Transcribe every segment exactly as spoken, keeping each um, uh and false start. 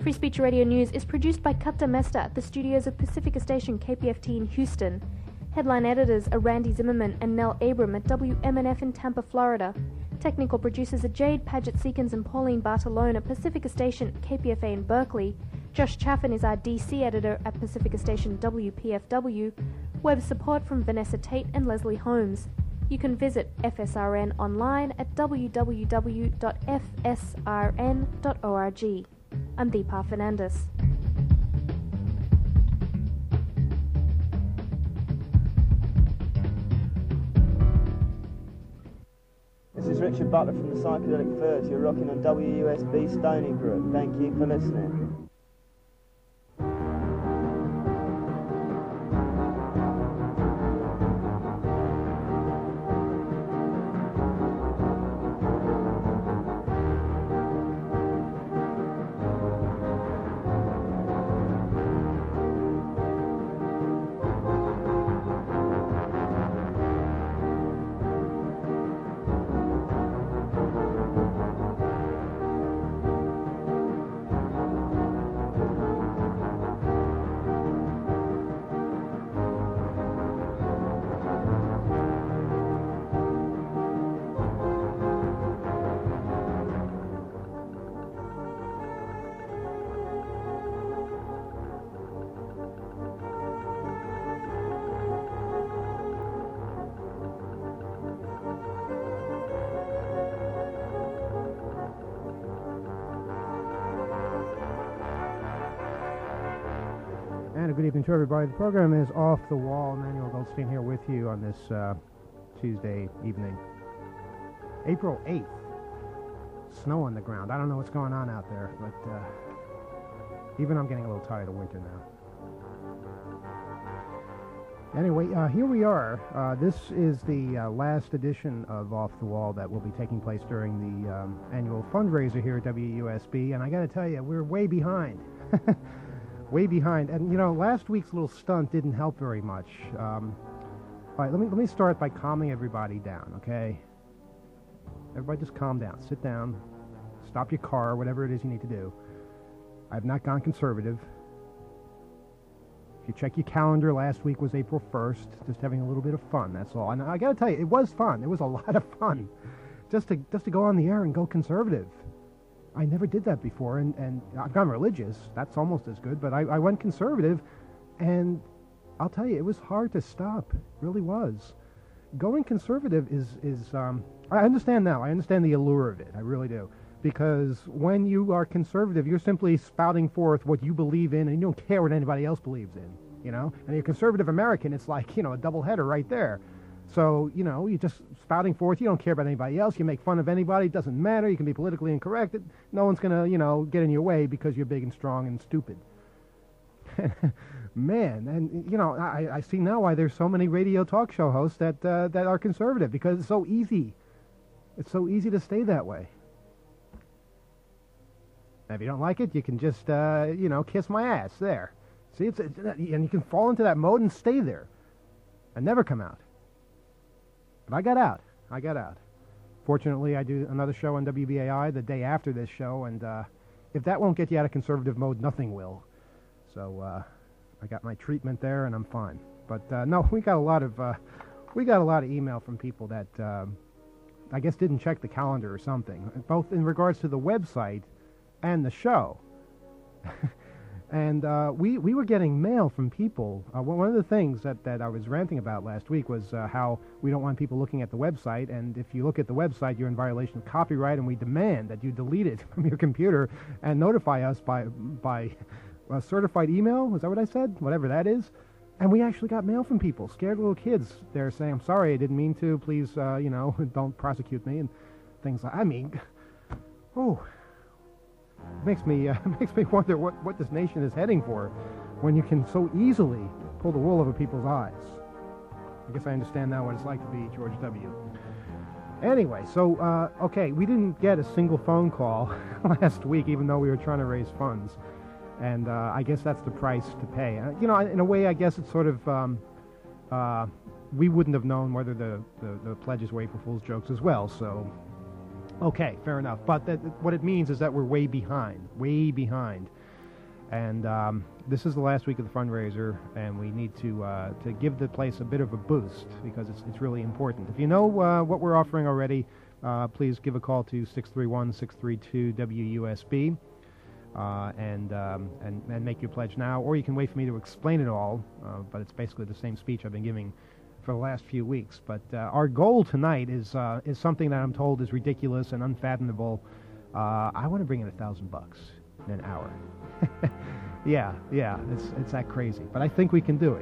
Free Speech Radio News is produced by Kat Mesta at the studios of Pacifica Station K P F T in Houston. Headline editors are Randy Zimmerman and Nell Abram at W M N F in Tampa, Florida. Technical producers are Jade Paget-Seekins and Pauline Bartolone at Pacifica Station K P F A in Berkeley. Josh Chaffin is our D C editor at Pacifica Station W P F W. Web support from Vanessa Tate and Leslie Holmes. You can visit F S R N online at w w w dot f s r n dot org. I'm Deepa Fernandes. This is Richard Butler from the Psychedelic Furs. You're rocking on W U S B Stony Brook. Thank you for listening. Good evening to everybody. The program is Off the Wall. Emmanuel Goldstein here with you on this uh, Tuesday evening. April eighth. Snow on the ground. I don't know what's going on out there, but uh, even I'm getting a little tired of winter now. Anyway, uh, here we are. Uh, this is the uh, last edition of Off the Wall that will be taking place during the um, annual fundraiser here at W U S B, and I got to tell you, we're way behind. Way behind, and you know, last week's little stunt didn't help very much. Um, all right, let me let me start by calming everybody down, okay? Everybody, just calm down, sit down, stop your car, whatever it is you need to do. I've not gone conservative. If you check your calendar, last week was April first. Just having a little bit of fun, that's all. And I got to tell you, it was fun. It was a lot of fun, just to just to go on the air and go conservative. I never did that before, and, and I've gone religious. That's almost as good, but I, I went conservative, and I'll tell you, it was hard to stop. It really was. Going conservative is, is um, I understand now. I understand the allure of it. I really do. Because when you are conservative, you're simply spouting forth what you believe in, and you don't care what anybody else believes in, you know? And you're a conservative American, it's like, you know, a double header right there. So, you know, you're just spouting forth. You don't care about anybody else. You make fun of anybody. It doesn't matter. You can be politically incorrect. No one's going to, you know, get in your way because you're big and strong and stupid. Man, and, you know, I, I see now why there's so many radio talk show hosts that, uh, that are conservative, because it's so easy. It's so easy to stay that way. Now, if you don't like it, you can just, uh, you know, kiss my ass there. See, it's, it's, and you can fall into that mode and stay there and never come out. But I got out. I got out. Fortunately, I do another show on W B A I the day after this show, and uh, if that won't get you out of conservative mode, nothing will. So uh, I got my treatment there, and I'm fine. But uh, no, we got a lot of uh, we got a lot of email from people that um, I guess didn't check the calendar or something, both in regards to the website and the show. And uh, we, we were getting mail from people. Uh, one of the things that, that I was ranting about last week was uh, how we don't want people looking at the website, and if you look at the website, you're in violation of copyright, and we demand that you delete it from your computer and notify us by, by a certified email. Is that what I said? Whatever that is. And we actually got mail from people, scared little kids. They're saying, I'm sorry, I didn't mean to. Please, uh, you know, don't prosecute me, and things like that. I mean, oh... It makes me uh, makes me wonder what, what this nation is heading for when you can so easily pull the wool over people's eyes. I guess I understand now what it's like to be George W. Anyway, so, uh, okay, we didn't get a single phone call last week, even though we were trying to raise funds. And uh, I guess that's the price to pay. Uh, you know, in a way, I guess it's sort of, um, uh, we wouldn't have known whether the, the, the pledges were April Fool's jokes as well, so... Okay, fair enough. But that, what it means is that we're way behind, way behind. And um, this is the last week of the fundraiser, and we need to uh, to give the place a bit of a boost because it's it's really important. If you know uh, what we're offering already, uh, please give a call to six three one, six three two, W U S B uh, and, um, and and make your pledge now, or you can wait for me to explain it all. Uh, but it's basically the same speech I've been giving for the last few weeks. But uh, our goal tonight is uh, is something that I'm told is ridiculous and unfathomable. Uh, I want to bring in a thousand bucks in an hour. yeah, yeah, it's it's that crazy, but I think we can do it.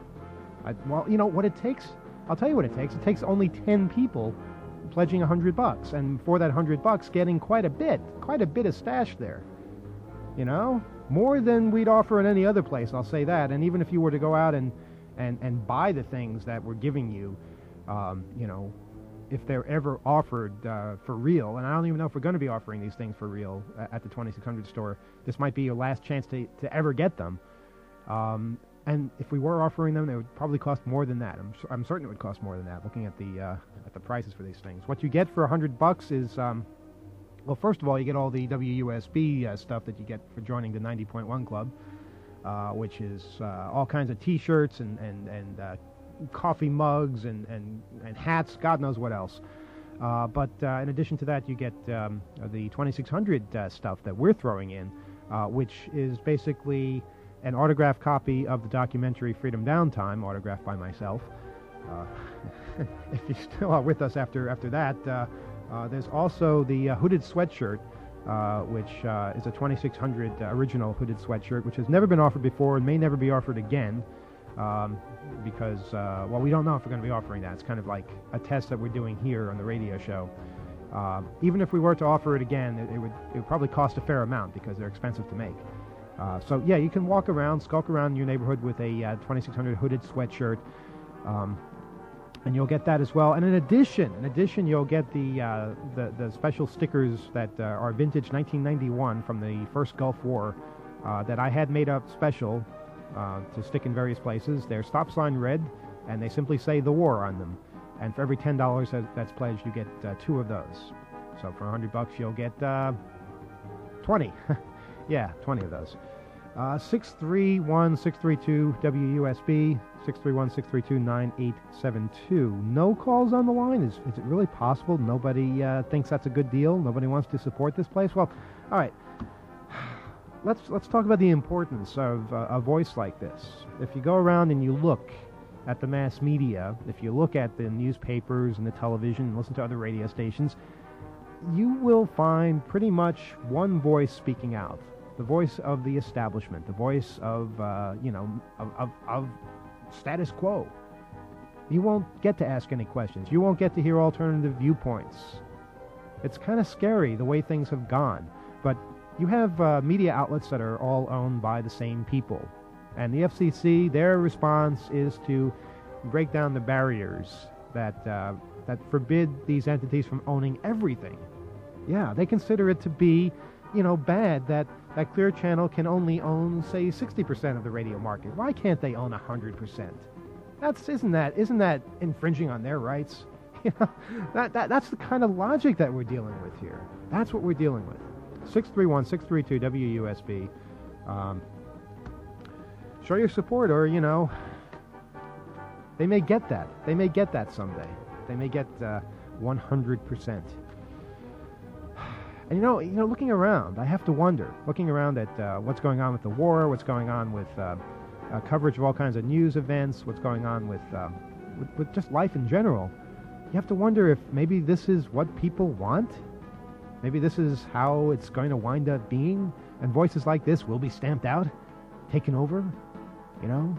I, well, you know what it takes? I'll tell you what it takes. It takes only ten people pledging a hundred bucks, and for that hundred bucks, getting quite a bit, quite a bit of stash there. You know, more than we'd offer in any other place. I'll say that. And even if you were to go out and and and buy the things that we're giving you, um, you know, if they're ever offered uh, for real, and I don't even know if we're going to be offering these things for real at the twenty-six hundred store. This might be your last chance to, to ever get them. Um, and if we were offering them, it would probably cost more than that. I'm, I'm certain it would cost more than that, looking at the uh, at the prices for these things. What you get for a hundred bucks is, um, well, first of all, you get all the W U S B uh, stuff that you get for joining the ninety point one Club, uh, which is uh, all kinds of T-shirts and and and uh, coffee mugs and, and, and hats, God knows what else. Uh, but uh, in addition to that, you get um, the twenty-six hundred uh, stuff that we're throwing in, uh, which is basically an autographed copy of the documentary Freedom Downtime, autographed by myself. Uh, if you still are with us after, after that, uh, uh, there's also the uh, hooded sweatshirt, uh, which uh, is a twenty-six hundred uh, original hooded sweatshirt, which has never been offered before and may never be offered again. Um, because, uh, well, we don't know if we're going to be offering that. It's kind of like a test that we're doing here on the radio show. Uh, even if we were to offer it again, it, it would it would probably cost a fair amount because they're expensive to make. Uh, so, yeah, you can walk around, skulk around your neighborhood with a uh, twenty-six hundred hooded sweatshirt, um, and you'll get that as well. And in addition, in addition, you'll get the, uh, the, the special stickers that uh, are vintage nineteen ninety-one from the first Gulf War uh, that I had made up special Uh, to stick in various places. They're stop sign red, and they simply say "the war" on them. And for every ten dollars that, that's pledged, you get uh, two of those. So for a hundred bucks, you'll get uh, twenty. Yeah, twenty of those. Uh, six three one, six three two, W U S B, six three one, six three two, nine eight seven two. No calls on the line? Is, is it really possible nobody uh, thinks that's a good deal? Nobody wants to support this place? Well, all right. Let's let's talk about the importance of uh, a voice like this. If you go around and you look at the mass media, if you look at the newspapers and the television and listen to other radio stations, you will find pretty much one voice speaking out. The voice of the establishment, the voice of, uh, you know, of, of, of status quo. You won't get to ask any questions. You won't get to hear alternative viewpoints. It's kind of scary the way things have gone. But you have uh, media outlets that are all owned by the same people. And the F C C, their response is to break down the barriers that uh, that forbid these entities from owning everything. Yeah, they consider it to be, you know, bad that, that Clear Channel can only own, say, sixty percent of the radio market. Why can't they own one hundred percent? That's, isn't that, isn't that infringing on their rights? You know, that, that, that's the kind of logic that we're dealing with here. That's what we're dealing with. six three one, six three two, W U S B. Um, show your support, or, you know, they may get that. They may get that someday. They may get uh, one hundred percent. And, you know, you know, looking around, I have to wonder, looking around at uh, what's going on with the war, what's going on with uh, uh, coverage of all kinds of news events, what's going on with, um, with, with just life in general, you have to wonder if maybe this is what people want. Maybe this is how it's going to wind up being, and voices like this will be stamped out, taken over, you know?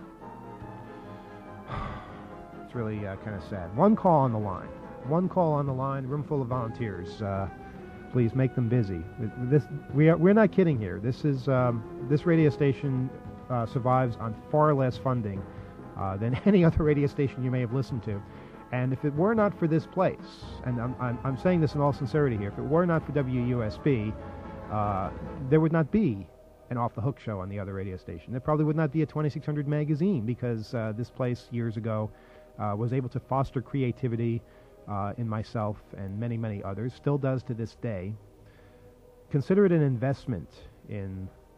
It's really uh, kind of sad. One call on the line. One call on the line, room full of volunteers. Uh, please make them busy. This, we are, we're not kidding here. This is um, this radio station uh, survives on far less funding uh, than any other radio station you may have listened to. And if it were not for this place, and I'm, I'm, I'm saying this in all sincerity here, if it were not for W U S B, uh, there would not be an Off the Hook show on the other radio station. There probably would not be a twenty-six hundred magazine, because uh, this place years ago uh, was able to foster creativity uh, in myself and many, many others, still does to this day. Consider it an investment in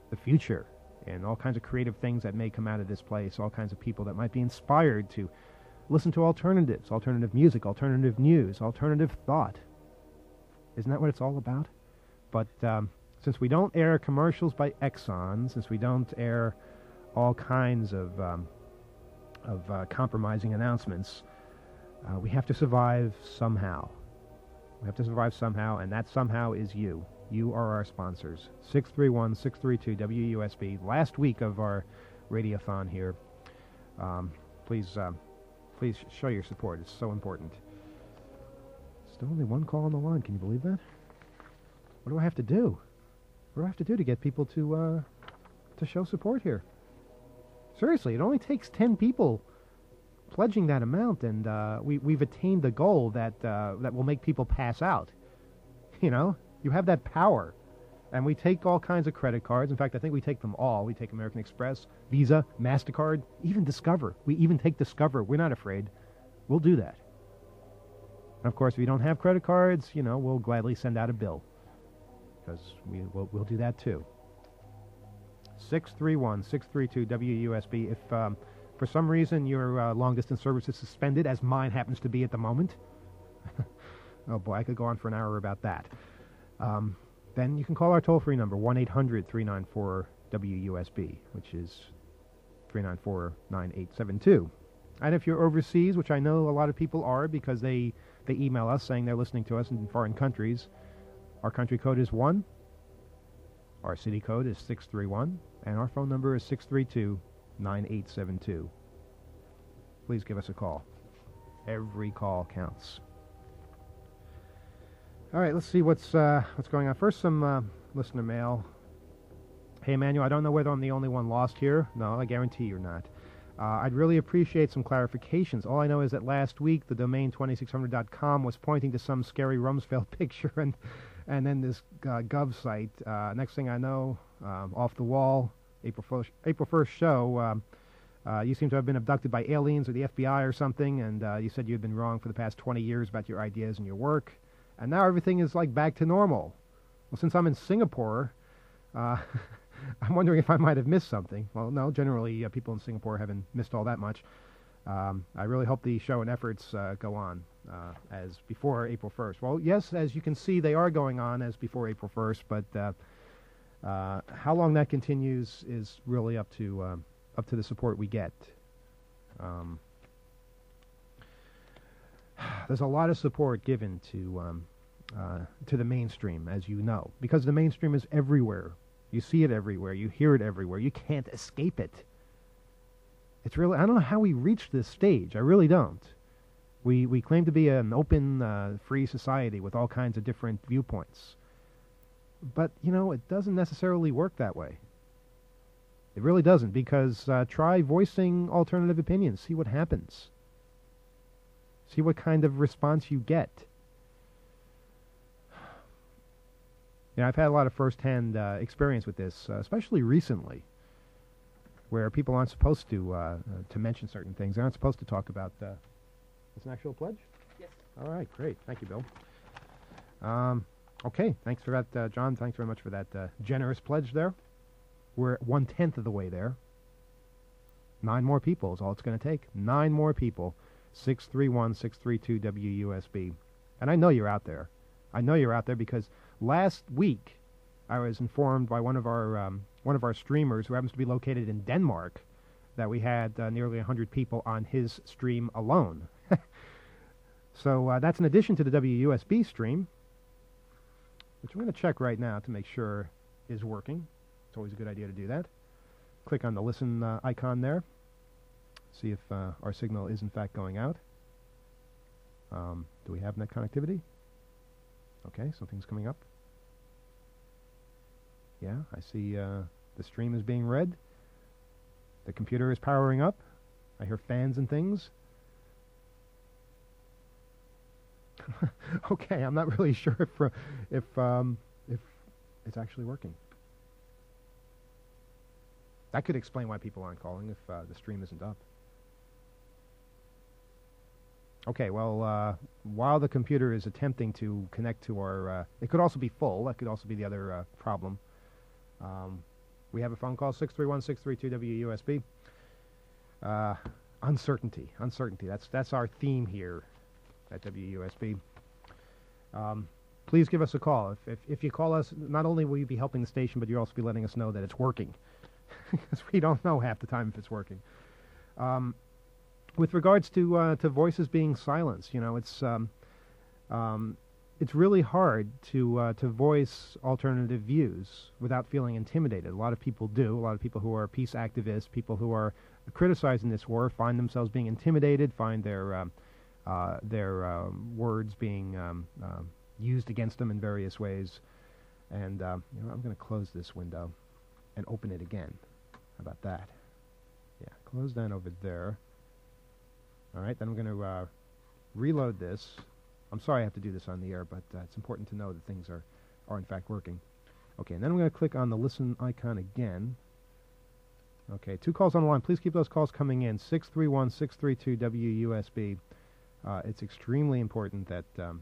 the future and all kinds of creative things that may come out of this place, all kinds of people that might be inspired to listen to alternatives, alternative music, alternative news, alternative thought. Isn't that what it's all about? But um, since we don't air commercials by Exxon, since we don't air all kinds of, um, of uh, compromising announcements, uh, we have to survive somehow. We have to survive somehow, and that somehow is you. You are our sponsors. six three one, six three two, W U S B. Last week of our radiothon here. Um, please, uh, please show your support. It's so important. Still only one call on the line. Can you believe that? What do I have to do? What do I have to do to get people to uh, to show support here? Seriously, it only takes ten people pledging that amount, and uh, we we've attained the goal that uh, that will make people pass out. You know, you have that power, and we take all kinds of credit cards. In fact, I think we take them all. We take American Express, Visa, MasterCard, even Discover. We even take Discover. We're not afraid. We'll do that. And of course, if you don't have credit cards, you know, we'll gladly send out a bill, because we will we'll do that too. six three one, six three two, W U S B. If um, for some reason your uh, long-distance service is suspended, as mine happens to be at the moment, oh boy, I could go on for an hour about that, um, then you can call our toll-free number, one eight hundred, three nine four, W U S B, which is three nine four, nine eight seven two. And if you're overseas, which I know a lot of people are because they, they email us saying they're listening to us in foreign countries, our country code is one, our city code is six three one, and our phone number is six three two, nine eight seven two. Please give us a call. Every call counts. All right, let's see what's uh, what's going on. First, some uh, listener mail. Hey, Emmanuel, I don't know whether I'm the only one lost here. No, I guarantee you're not. Uh, I'd really appreciate some clarifications. All I know is that last week the domain twenty-six hundred dot com was pointing to some scary Rumsfeld picture, and and then this uh, Gov site. Uh, next thing I know, um, off the wall, April first, April first show, um, uh, you seem to have been abducted by aliens or the F B I or something, and uh, you said you had been wrong for the past twenty years about your ideas and your work, and now everything is like back to normal. Well, since I'm in Singapore, uh, I'm wondering if I might have missed something. Well, no, generally uh, people in Singapore haven't missed all that much. Um, I really hope the show and efforts uh, go on uh, as before April first. Well, yes, as you can see, they are going on as before April first, but uh, uh, how long that continues is really up to um, up to the support we get. Um, there's a lot of support given to um, uh, to the mainstream, as you know, because the mainstream is everywhere. You see it everywhere. You hear it everywhere. You can't escape it. It's really, I don't know how we reached this stage. I really don't. We we claim to be an open, uh, free society with all kinds of different viewpoints. But, you know, it doesn't necessarily work that way. It really doesn't, because uh, try voicing alternative opinions. See what happens. See what kind of response you get. You know, I've had a lot of first-hand uh, experience with this, uh, especially recently, where people aren't supposed to uh, uh, to mention certain things. They aren't supposed to talk about. Uh, it's an actual pledge? Yes. All right, great. Thank you, Bill. Um, okay, thanks for that, uh, John. Thanks very much for that uh, generous pledge there. We're at one-tenth of the way there. Nine more people is all it's going to take. Nine more people. six three one, six three two, W U S B. And I know you're out there. I know you're out there because last week I was informed by one of our um, one of our streamers who happens to be located in Denmark that we had uh, nearly one hundred people on his stream alone. So uh, that's in addition to the W U S B stream, which I'm going to check right now to make sure is working. It's always a good idea to do that. Click on the listen uh, icon there. See if uh, our signal is in fact going out. Um, do we have net connectivity? Okay, something's coming up. Yeah, I see uh, the stream is being read. The computer is powering up. I hear fans and things. Okay, I'm not really sure if uh, if um, if it's actually working. That could explain why people aren't calling if uh, the stream isn't up. Okay, well, uh, while the computer is attempting to connect to our... Uh, it could also be full. That could also be the other uh, problem. Um, We have a phone call, six three one, six three two, W U S B. Uh, uncertainty, uncertainty. That's that's our theme here at W U S B. Um, please give us a call. If, if if you call us, not only will you be helping the station, but you'll also be letting us know that it's working, because we don't know half the time if it's working. Um, with regards to uh, to voices being silenced, you know, it's um, um, it's really hard to uh, to voice alternative views without feeling intimidated. A lot of people do. A lot of people who are peace activists, people who are criticizing this war, find themselves being intimidated, find their um, uh, their um, words being um, uh, used against them in various ways. And uh, you know, I'm going to close this window and open it again. How about that? Yeah, close that over there. All right, then I'm going to uh, reload this. I'm sorry I have to do this on the air, but uh, it's important to know that things are, are in fact working. Okay, and then I'm going to click on the listen icon again. Okay, two calls on the line. Please keep those calls coming in. six three one, six three two, W U S B. Uh, it's extremely important that um,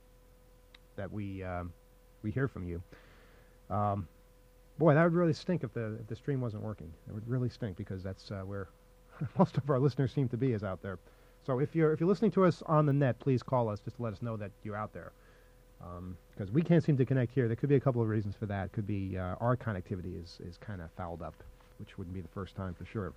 that we um, we hear from you. Um, boy, that would really stink if the if the stream wasn't working. It would really stink, because that's uh, where most of our listeners seem to be, is out there. So if you're if you're listening to us on the net, please call us just to let us know that you're out there, because um, we can't seem to connect here. There could be a couple of reasons for that. It could be uh, our connectivity is is kind of fouled up, which wouldn't be the first time for sure.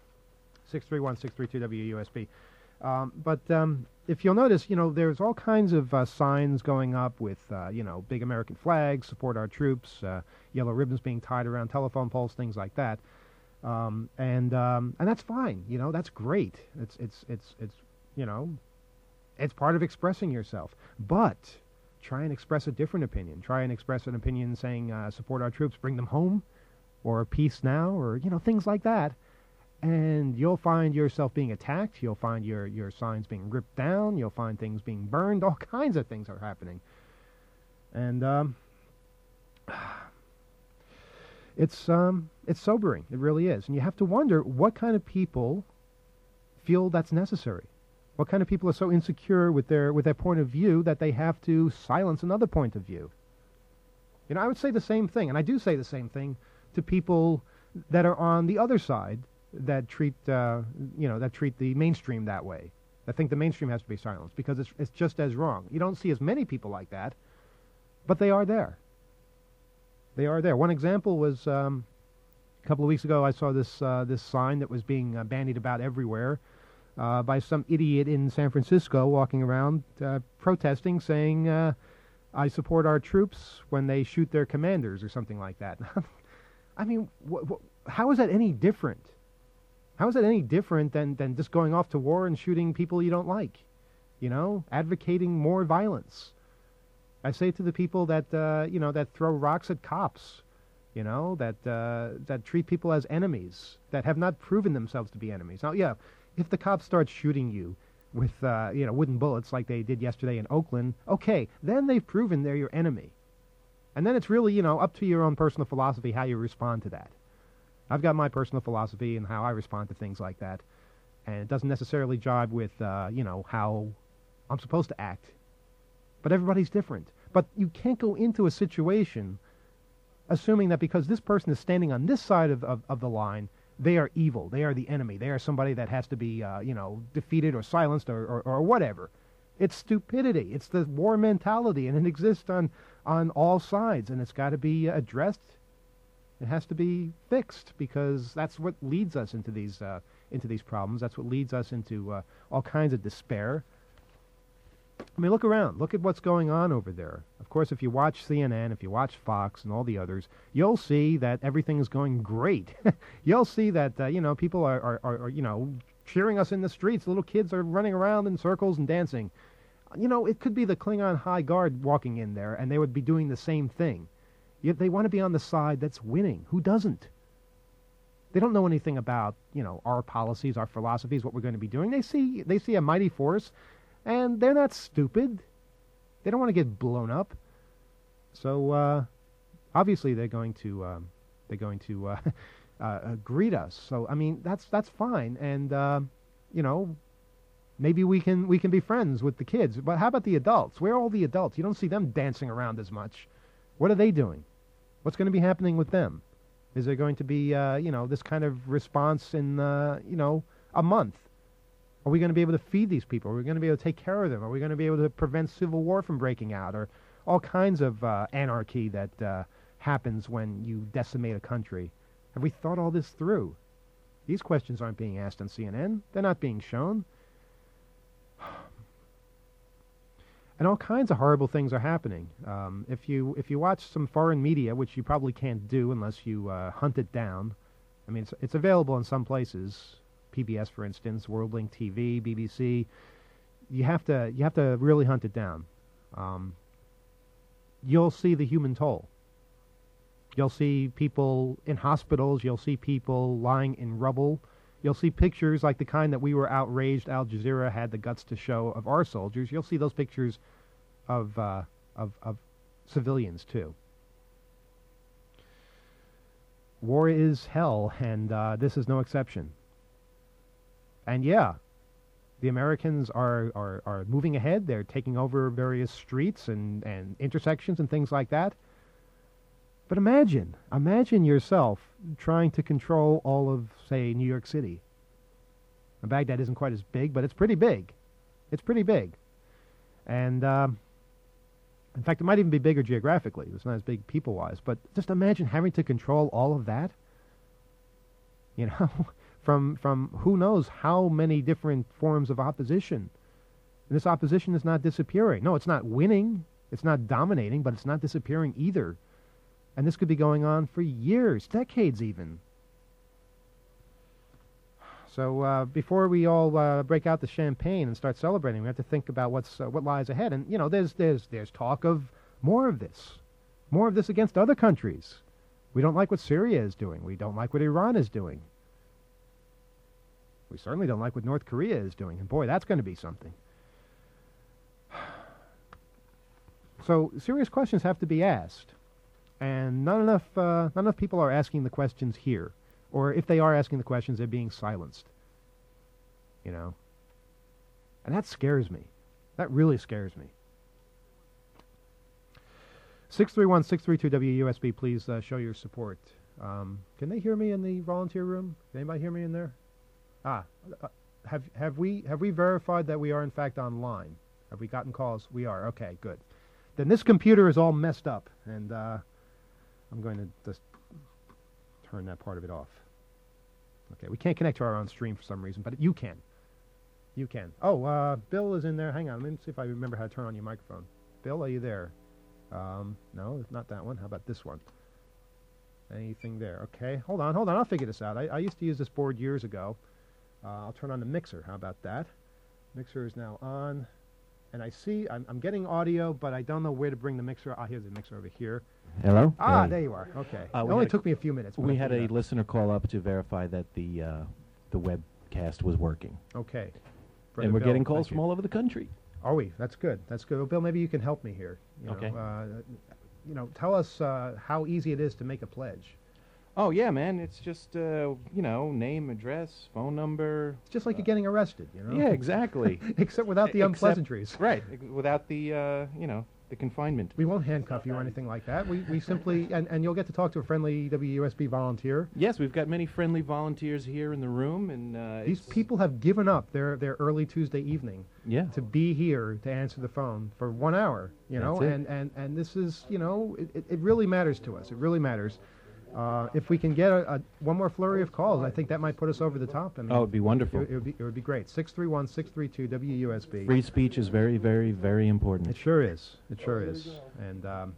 six three one, six three two, W U S B. Um, but um, if you'll notice, you know, there's all kinds of uh, signs going up with, uh, you know, big American flags, support our troops, uh, yellow ribbons being tied around telephone poles, things like that. Um, and um, and that's fine, you know, that's great. It's, it's, it's, it's, you know, it's part of expressing yourself. But try and express a different opinion. Try and express an opinion saying, uh, support our troops, bring them home, or peace now, or, you know, things like that. And you'll find yourself being attacked. You'll find your, your signs being ripped down. You'll find things being burned. All kinds of things are happening. And um, it's, um, it's sobering. It really is. And you have to wonder what kind of people feel that's necessary. What kind of people are so insecure with their, with their point of view that they have to silence another point of view. You know, I would say the same thing, and I do say the same thing to people that are on the other side, that treat, uh, you know, that treat the mainstream that way. I think the mainstream has to be silenced, because it's, it's just as wrong. You don't see as many people like that, but they are there. They are there. One example was um, a couple of weeks ago. I saw this uh, this sign that was being uh, bandied about everywhere uh, by some idiot in San Francisco walking around uh, protesting, saying, uh, "I support our troops when they shoot their commanders," or something like that. I mean, wh- wh- how is that any different? How is that any different than, than just going off to war and shooting people you don't like? You know, advocating more violence. I say to the people that, uh, you know, that throw rocks at cops, you know, that, uh, that treat people as enemies, that have not proven themselves to be enemies. Now, yeah, if the cops start shooting you with, uh, you know, wooden bullets like they did yesterday in Oakland, okay, then they've proven they're your enemy. And then it's really, you know, up to your own personal philosophy how you respond to that. I've got my personal philosophy and how I respond to things like that, and it doesn't necessarily jive with, uh, you know, how I'm supposed to act. But everybody's different. But you can't go into a situation assuming that because this person is standing on this side of, of, of the line, they are evil, they are the enemy, they are somebody that has to be, uh, you know, defeated or silenced or, or, or whatever. It's stupidity. It's the war mentality, and it exists on, on all sides, and it's got to be addressed. It has to be fixed, because that's what leads us into these uh, into these problems. That's what leads us into uh, all kinds of despair. I mean, look around. Look at what's going on over there. Of course, if you watch C N N, if you watch Fox and all the others, you'll see that everything is going great. You'll see that uh, you know, people are, are, are, are you know, cheering us in the streets. Little kids are running around in circles and dancing. You know, it could be the Klingon High Guard walking in there, and they would be doing the same thing. Yet they want to be on the side that's winning. Who doesn't? They don't know anything about, you know, our policies, our philosophies, what we're going to be doing. They see they see a mighty force, and they're not stupid. They don't want to get blown up. So uh, obviously they're going to um, they're going to uh, uh, greet us. So I mean, that's that's fine, and uh, you know, maybe we can we can be friends with the kids. But how about the adults? Where are all the adults? You don't see them dancing around as much. What are they doing? What's going to be happening with them? Is there going to be, uh, you know, this kind of response in, uh, you know, a month? Are we going to be able to feed these people? Are we going to be able to take care of them? Are we going to be able to prevent civil war from breaking out, or all kinds of uh, anarchy that uh, happens when you decimate a country? Have we thought all this through? These questions aren't being asked on C N N. They're not being shown. And all kinds of horrible things are happening. Um, if you if you watch some foreign media, which you probably can't do unless you uh, hunt it down, I mean, it's, it's available in some places. P B S, for instance, WorldLink T V, B B C. You have to you have to really hunt it down. Um, you'll see the human toll. You'll see people in hospitals. You'll see people lying in rubble. You'll see pictures like the kind that we were outraged Al Jazeera had the guts to show of our soldiers. You'll see those pictures of uh, of, of civilians too. War is hell, and uh, this is no exception. And yeah, the Americans are, are, are moving ahead. They're taking over various streets and, and intersections and things like that. But imagine, imagine yourself trying to control all of, say, New York City. Now, Baghdad isn't quite as big, but it's pretty big. It's pretty big. And, um, in fact, it might even be bigger geographically. It's not as big people-wise. But just imagine having to control all of that. You know, from, from who knows how many different forms of opposition. And this opposition is not disappearing. No, it's not winning. It's not dominating, but it's not disappearing either. And this could be going on for years, decades even. So uh, before we all uh, break out the champagne and start celebrating, we have to think about what's uh, what lies ahead. And you know, there's there's there's talk of more of this, more of this against other countries. We don't like what Syria is doing. We don't like what Iran is doing. We certainly don't like what North Korea is doing. And boy, that's going to be something. So serious questions have to be asked. And not enough, uh, not enough people are asking the questions here. Or if they are asking the questions, they're being silenced. You know? And that scares me. That really scares me. six three one, six three two, W U S B, please uh, show your support. Um, can they hear me in the volunteer room? Can anybody hear me in there? Ah, uh, have, have, we, have we verified that we are in fact online? Have we gotten calls? We are. Okay, good. Then this computer is all messed up. And... Uh, I'm going to just turn that part of it off. Okay, we can't connect to our own stream for some reason, but you can. You can. Oh, uh, Bill is in there. Hang on, let me see if I remember how to turn on your microphone. Bill, are you there? Um, no, not that one. How about this one? Anything there? Okay, hold on, hold on. I'll figure this out. I, I used to use this board years ago. Uh, I'll turn on the mixer. How about that? Mixer is now on. And I see, I'm, I'm getting audio, but I don't know where to bring the mixer. Ah, here's the mixer over here. Hello? Ah, Hey. there you are. Okay. Uh, it we only had- took me a few minutes. but We I had figured a it out. listener call up to verify that the uh, the webcast was working. Okay. Brother and we're Bill, getting calls thank from you. all over the country. Are we? That's good. That's good. Well, Bill, maybe you can help me here. You Okay. Know, uh, you know, tell us uh, how easy it is to make a pledge. Oh, yeah, man. It's just, uh, you know, name, address, phone number. It's just like you're getting arrested, you know? Yeah, exactly. Except without the Except- unpleasantries. Right. ex- Without the, uh, you know, the confinement. We won't handcuff you or anything like that. We, we simply, and, and you'll get to talk to a friendly W U S B volunteer. Yes, we've got many friendly volunteers here in the room, and uh, These it's- people have given up their, their early Tuesday evening Yeah. to be here to answer the phone for one hour, you know, That's it. and, and, and this is, you know, it, it, it really matters to us. It really matters. Uh, if we can get a, a one more flurry of calls, I think that might put us over the top. I mean, Oh, it'd be wonderful. It, it would be it would be great. Six three one six three two W U S B. Free speech is very, very, very important. It sure is. It sure is. And um,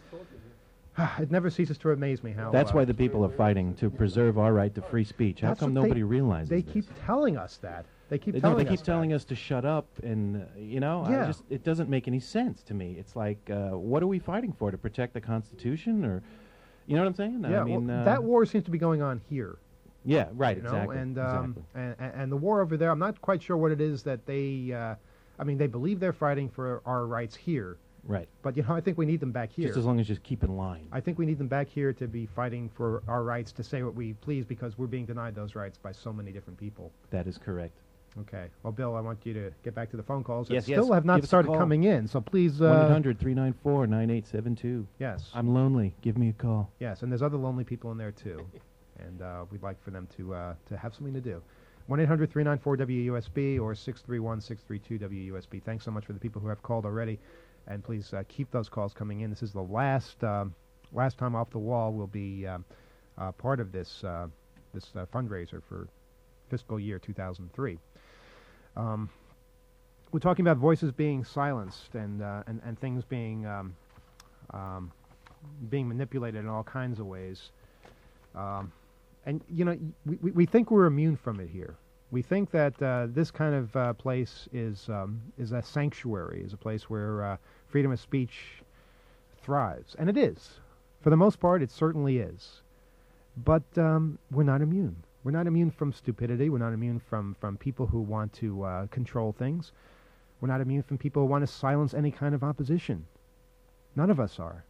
it never ceases to amaze me how. That's uh, why the people are fighting to preserve our right to free speech. How that's come what they- nobody realizes They this? keep telling us that. They keep They- telling no, they keep us telling that. us to shut up, and uh, you know, I Yeah. just it doesn't make any sense to me. It's like, uh, what are we fighting for? To protect the Constitution, or you know what I'm saying? Yeah, I mean, well, uh, that war seems to be going on here. yeah, right, You know, exactly, and, um, exactly. and and and the war over there, I'm not quite sure what it is that they. Uh, I mean, they believe they're fighting for our rights here, Right. but you know, I think we need them back here. Just as long as you just keep in line. I think we need them back here to be fighting for our rights to say what we please because we're being denied those rights by so many different people. That is correct. Okay. Well, Bill, I want you to get back to the phone calls. Yes, that yes. Still have not Give us a started call. coming in, so please. one eight Uh, hundred three nine four nine eight seven two. yes. I'm lonely. Give me a call. Yes, and there's other lonely people in there too, and uh, we'd like for them to uh, to have something to do. one eight hundred three nine four W U S B or six three one six three two W U S B. Thanks so much for the people who have called already, and please uh, keep those calls coming in. This is the last um, last time Off the Wall will be um, uh, part of this uh, this uh, fundraiser for fiscal year two thousand three. Um, we're talking about voices being silenced and uh, and, and things being um, um, being manipulated in all kinds of ways. Um, and, you know, we, we, we think we're immune from it here. We think that uh, this kind of uh, place is, um, is a sanctuary, is a place where uh, freedom of speech thrives. And it is. For the most part, it certainly is. But um, we're not immune. We're not immune from stupidity. We're not immune from, from people who want to uh, control things. We're not immune from people who want to silence any kind of opposition. None of us are.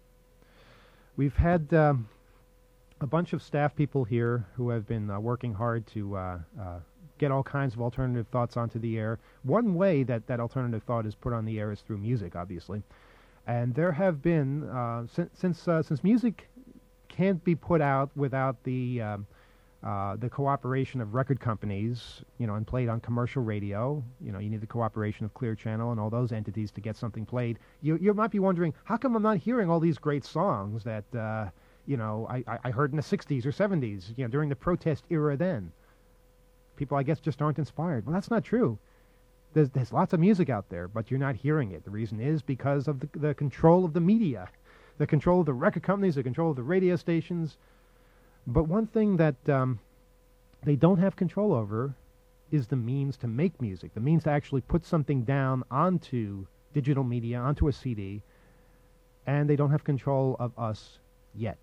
We've had um, a bunch of staff people here who have been uh, working hard to uh, uh, get all kinds of alternative thoughts onto the air. One way that that alternative thought is put on the air is through music, obviously. And there have been, uh, since since, uh, since music can't be put out without the um, uh, the cooperation of record companies, you know, and played on commercial radio. You know, you need the cooperation of Clear Channel and all those entities to get something played. You you might be wondering, how come I'm not hearing all these great songs that uh, you know I, I I heard in the sixties or seventies, you know, during the protest era then? People, I guess, just aren't inspired. Well, that's not true. There's there's lots of music out there, but you're not hearing it. The reason is because of the the control of the media, the control of the record companies, the control of the radio stations. But one thing that um, they don't have control over is the means to make music, the means to actually put something down onto digital media, onto a C D, and they don't have control of us yet.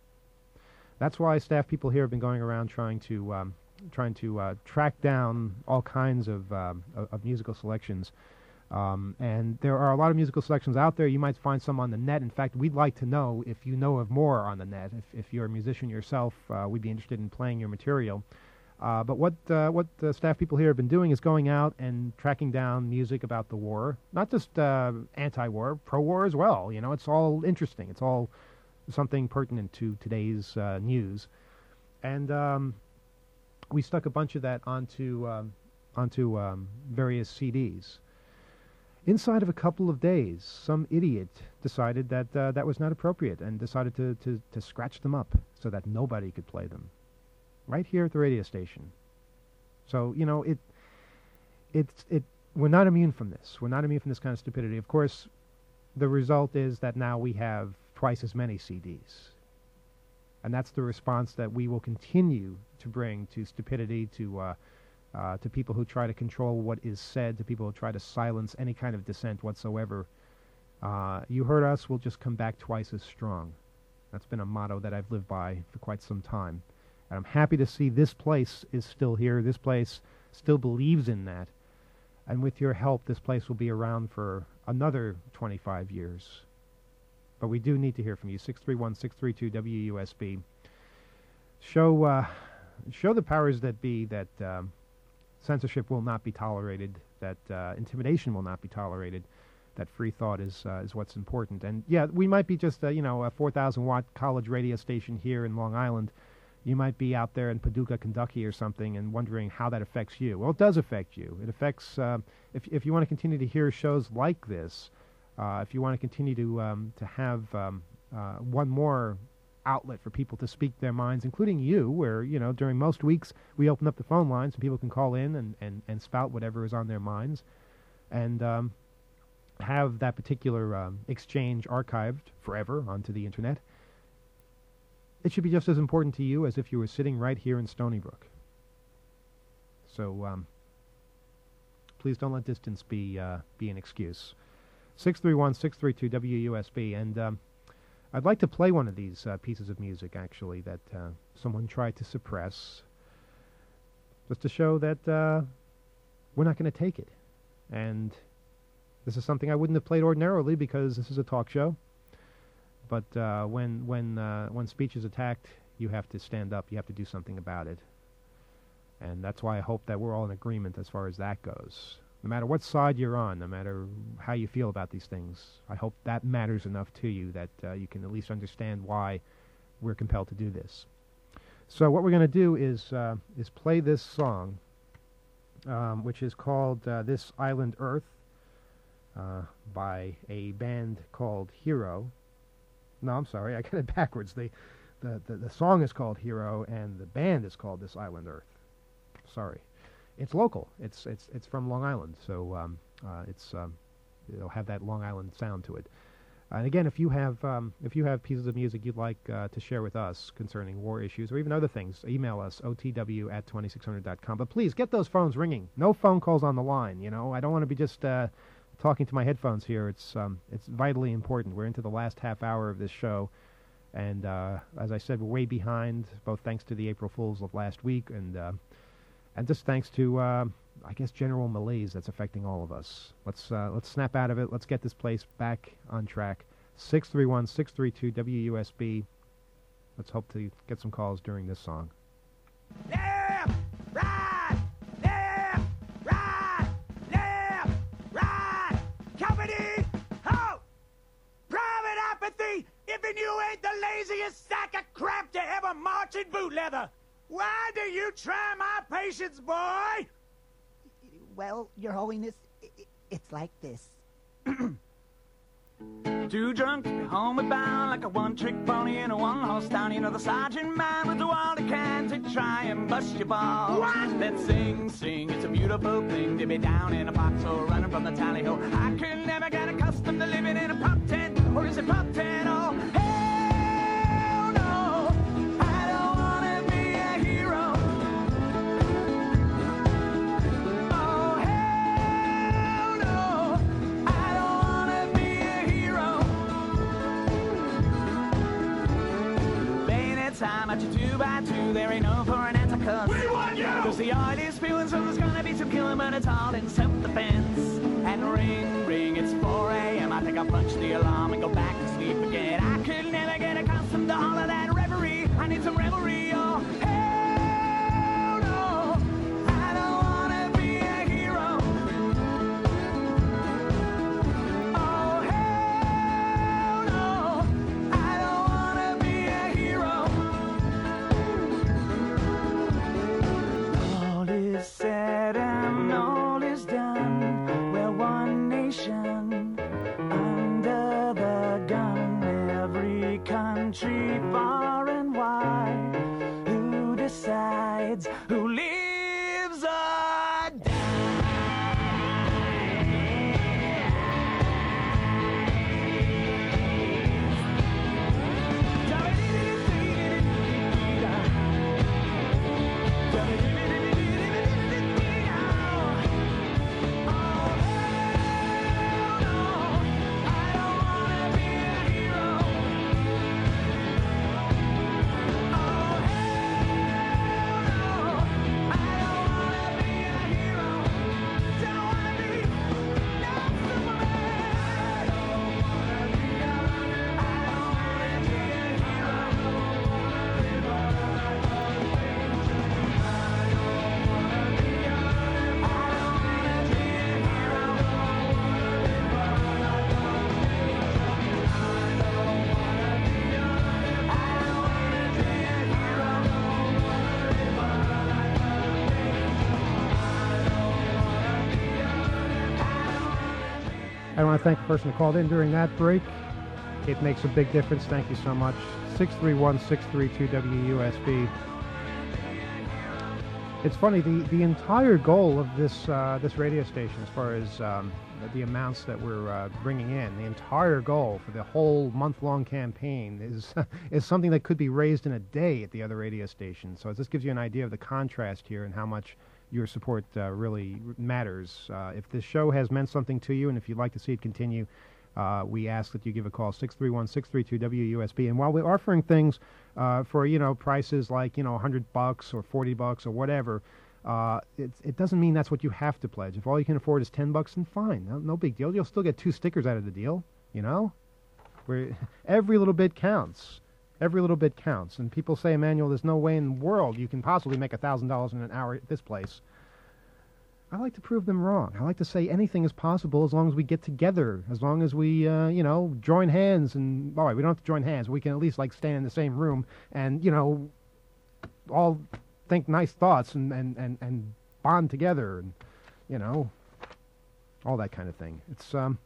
That's why staff people here have been going around trying to um, trying to uh, track down all kinds of, um, of, of musical selections. Um, and there are a lot of musical selections out there. You might find some on the net. In fact, we'd like to know if you know of more on the net. If, if you're a musician yourself, uh, we'd be interested in playing your material. Uh, but what uh, what the staff people here have been doing is going out and tracking down music about the war, not just uh, anti-war, pro-war as well. You know, it's all interesting. It's all something pertinent to today's uh, news. And um, we stuck a bunch of that onto um, onto um, various C Ds. Inside of a couple of days, some idiot decided that uh, that was not appropriate and decided to, to, to scratch them up so that nobody could play them. Right here at the radio station. So, you know, it, it's, it, we're not immune from this. We're not immune from this kind of stupidity. Of course, the result is that now we have twice as many C Ds. And that's the response that we will continue to bring to stupidity, to uh, Uh, to people who try to control what is said, to people who try to silence any kind of dissent whatsoever. Uh, you heard us, we'll just come back twice as strong. That's been a motto that I've lived by for quite some time. And I'm happy to see this place is still here. This place still believes in that. And with your help, this place will be around for another twenty-five years. But we do need to hear from you. six three one, six three two, W U S B. Show, uh, show the powers that be that um, censorship will not be tolerated, that uh, intimidation will not be tolerated, that free thought is uh, is what's important. And yeah, we might be just, uh, you know, a four thousand watt college radio station here in Long Island. You might be out there in Paducah, Kentucky or something and wondering how that affects you. Well, it does affect you. It affects, uh, if, if you want to continue to hear shows like this, uh, if you want to continue to, um, to have um, uh, one more outlet for people to speak their minds, including you, where, you know, during most weeks we open up the phone lines and people can call in and, and, and spout whatever is on their minds and um, have that particular um, exchange archived forever onto the internet. It should be just as important to you as if you were sitting right here in Stony Brook. So um, please don't let distance be, uh, be an excuse. six three one, six three two, W U S B. And um, I'd like to play one of these uh, pieces of music, actually, that uh, someone tried to suppress, just to show that uh, we're not going to take it. And this is something I wouldn't have played ordinarily because this is a talk show. But uh, when when uh, when speech is attacked, you have to stand up. You have to do something about it. And that's why I hope that we're all in agreement as far as that goes. No matter what side you're on, no matter how you feel about these things, I hope that matters enough to you that uh, you can at least understand why we're compelled to do this. So what we're going to do is uh, is play this song, um, which is called uh, This Island Earth, uh, by a band called Hero. No, I'm sorry, I got it backwards. The, the, the, the song is called Hero, and the band is called This Island Earth. Sorry. It's local. It's it's it's from Long Island, so um, uh, it's um, it'll have that Long Island sound to it. And again, if you have um, if you have pieces of music you'd like uh, to share with us concerning war issues or even other things, email us O T W at twenty-six hundred dot com. But please get those phones ringing. No phone calls on the line. You know, I don't want to be just uh, talking to my headphones here. It's um, it's vitally important. We're into the last half hour of this show, and uh, as I said, we're way behind, both thanks to the April Fools of last week and. Uh, And just thanks to, uh, I guess, general malaise that's affecting all of us. Let's uh, let's snap out of it. Let's get this place back on track. six three one, six three two, W U S B. Let's hope to get some calls during this song. Left, right, left, right, left, right. Company, halt! Private apathy, if you ain't the laziest sack of crap to ever march in boot leather. Why do you try my patience, boy? Well, Your Holiness, i- i- it's like this. Too drunk to be homeward bound, like a one-trick pony in a one-horse town. You know the sergeant man with the water can to try and bust your balls. What? Let's sing, sing, it's a beautiful thing to be down in a foxhole running from the tally ho. I could never get accustomed to living in a pop tent, or is it pop tent? Oh, hell no, I don't wanna be a hero. Oh, hell no, I don't wanna be a hero. Bayonets, I'm at you two by two. There ain't no for an answer, cause we want you. Cause the oil is spewing, so there's gonna be some killing, but it's all in self-defense. And ring, ring, it's four a.m. I think I'll punch the alarm and go back to sleep again. I could never get accustomed to all of that reverie. I need some revelry, oh, hell no, I don't wanna be a hero. Oh, hell no, I don't wanna be a hero. All is said and all is done. We're one nation under the gun. Every country far and wide. Who decides who lives or I want to thank the person who called in during that break. It makes a big difference. Thank you so much. six three one, six three two, W U S B. It's funny, the, the entire goal of this uh, this radio station, as far as um, the amounts that we're uh, bringing in, the entire goal for the whole month-long campaign is is something that could be raised in a day at the other radio stations. So this gives you an idea of the contrast here and how much your support uh, really matters. Uh, if this show has meant something to you and if you'd like to see it continue, uh, we ask that you give a call, six three one, six three two, W U S B. And while we're offering things uh, for, you know, prices like, you know, one hundred bucks or forty bucks or whatever, uh, it, it doesn't mean that's what you have to pledge. If all you can afford is ten bucks, then fine. No, no big deal. You'll still get two stickers out of the deal, you know? Where every little bit counts. Every little bit counts. And people say, Emmanuel, there's no way in the world you can possibly make one thousand dollars in an hour at this place. I like to prove them wrong. I like to say anything is possible as long as we get together, as long as we, uh, you know, join hands. And, all right, we don't have to join hands. We can at least, like, stand in the same room and, you know, all think nice thoughts and, and, and, and bond together and, you know, all that kind of thing. It's, um,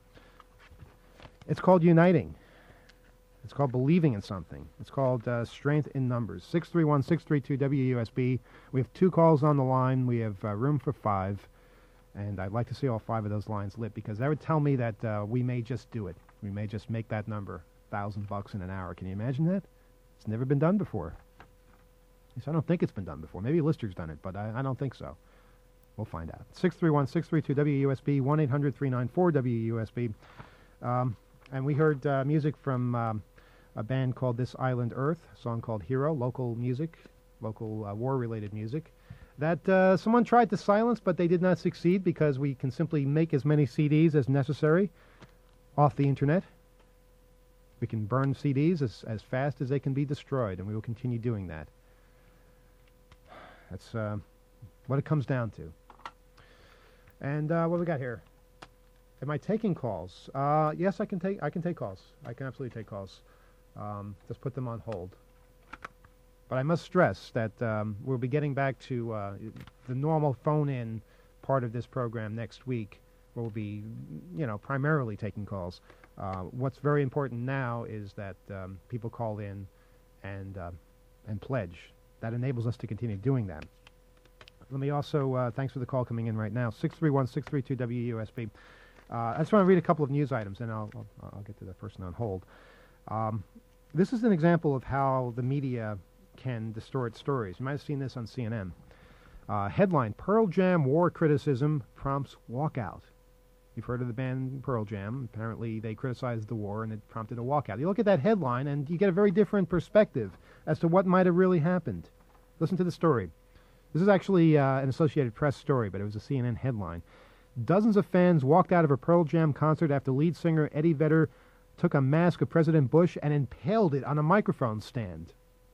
it's called uniting. It's called believing in something. It's called uh, strength in numbers. six three one, six three two, W U S B. We have two calls on the line. We have uh, room for five. And I'd like to see all five of those lines lit because that would tell me that uh, we may just do it. We may just make that number, a thousand bucks in an hour. Can you imagine that? It's never been done before. At least I don't think it's been done before. Maybe Lister's done it, but I, I don't think so. We'll find out. six three one, six three two, W U S B, one eight hundred, three nine four, W U S B. Um, and we heard uh, music from um, a band called This Island Earth, a song called Hero, local music, local uh, war-related music. That uh, someone tried to silence, but they did not succeed because we can simply make as many C Ds as necessary off the internet. We can burn C Ds as, as fast as they can be destroyed, and we will continue doing that. That's uh, what it comes down to. And uh, what do we got here? Am I taking calls? Uh, yes, I can take. I can take calls. I can absolutely take calls. Um, just put them on hold. But I must stress that um, we'll be getting back to uh, the normal phone-in part of this program next week, where we'll be, you know, primarily taking calls. Uh, what's very important now is that um, people call in and uh, and pledge. That enables us to continue doing that. Let me also, uh, thanks for the call coming in right now, six three one, six three two, W U S B. Uh, I just want to read a couple of news items, and I'll, I'll, I'll get to the person on hold. Um, this is an example of how the media can distort stories. You might have seen this on C N N. Uh, headline, Pearl Jam war criticism prompts walkout. You've heard of the band Pearl Jam. Apparently they criticized the war and it prompted a walkout. You look at that headline and you get a very different perspective as to what might have really happened. Listen to the story. This is actually uh, an Associated Press story, but it was a C N N headline. Dozens of fans walked out of a Pearl Jam concert after lead singer Eddie Vedder took a mask of President Bush and impaled it on a microphone stand.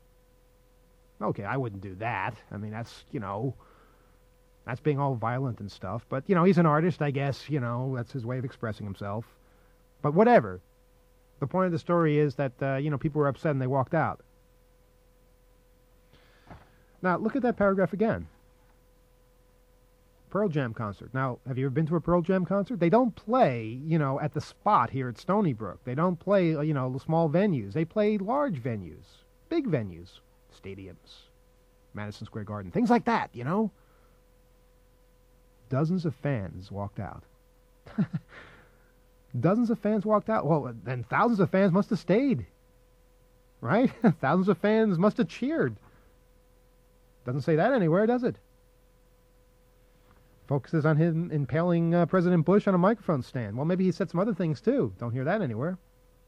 Okay, I wouldn't do that. I mean, that's, you know, that's being all violent and stuff. But, you know, he's an artist, I guess, you know, that's his way of expressing himself. But whatever. The point of the story is that, uh, you know, people were upset and they walked out. Now, look at that paragraph again. Pearl Jam concert. Now, have you ever been to a Pearl Jam concert? They don't play, you know, at the Spot here at Stony Brook. They don't play, you know, small venues. They play large venues, big venues. Stadiums, Madison Square Garden, things like that, you know? Dozens of fans walked out. Dozens of fans walked out. Well, then thousands of fans must have stayed, right? Thousands of fans must have cheered. Doesn't say that anywhere, does it? Focuses on him impaling uh, President Bush on a microphone stand. Well, maybe he said some other things, too. Don't hear that anywhere.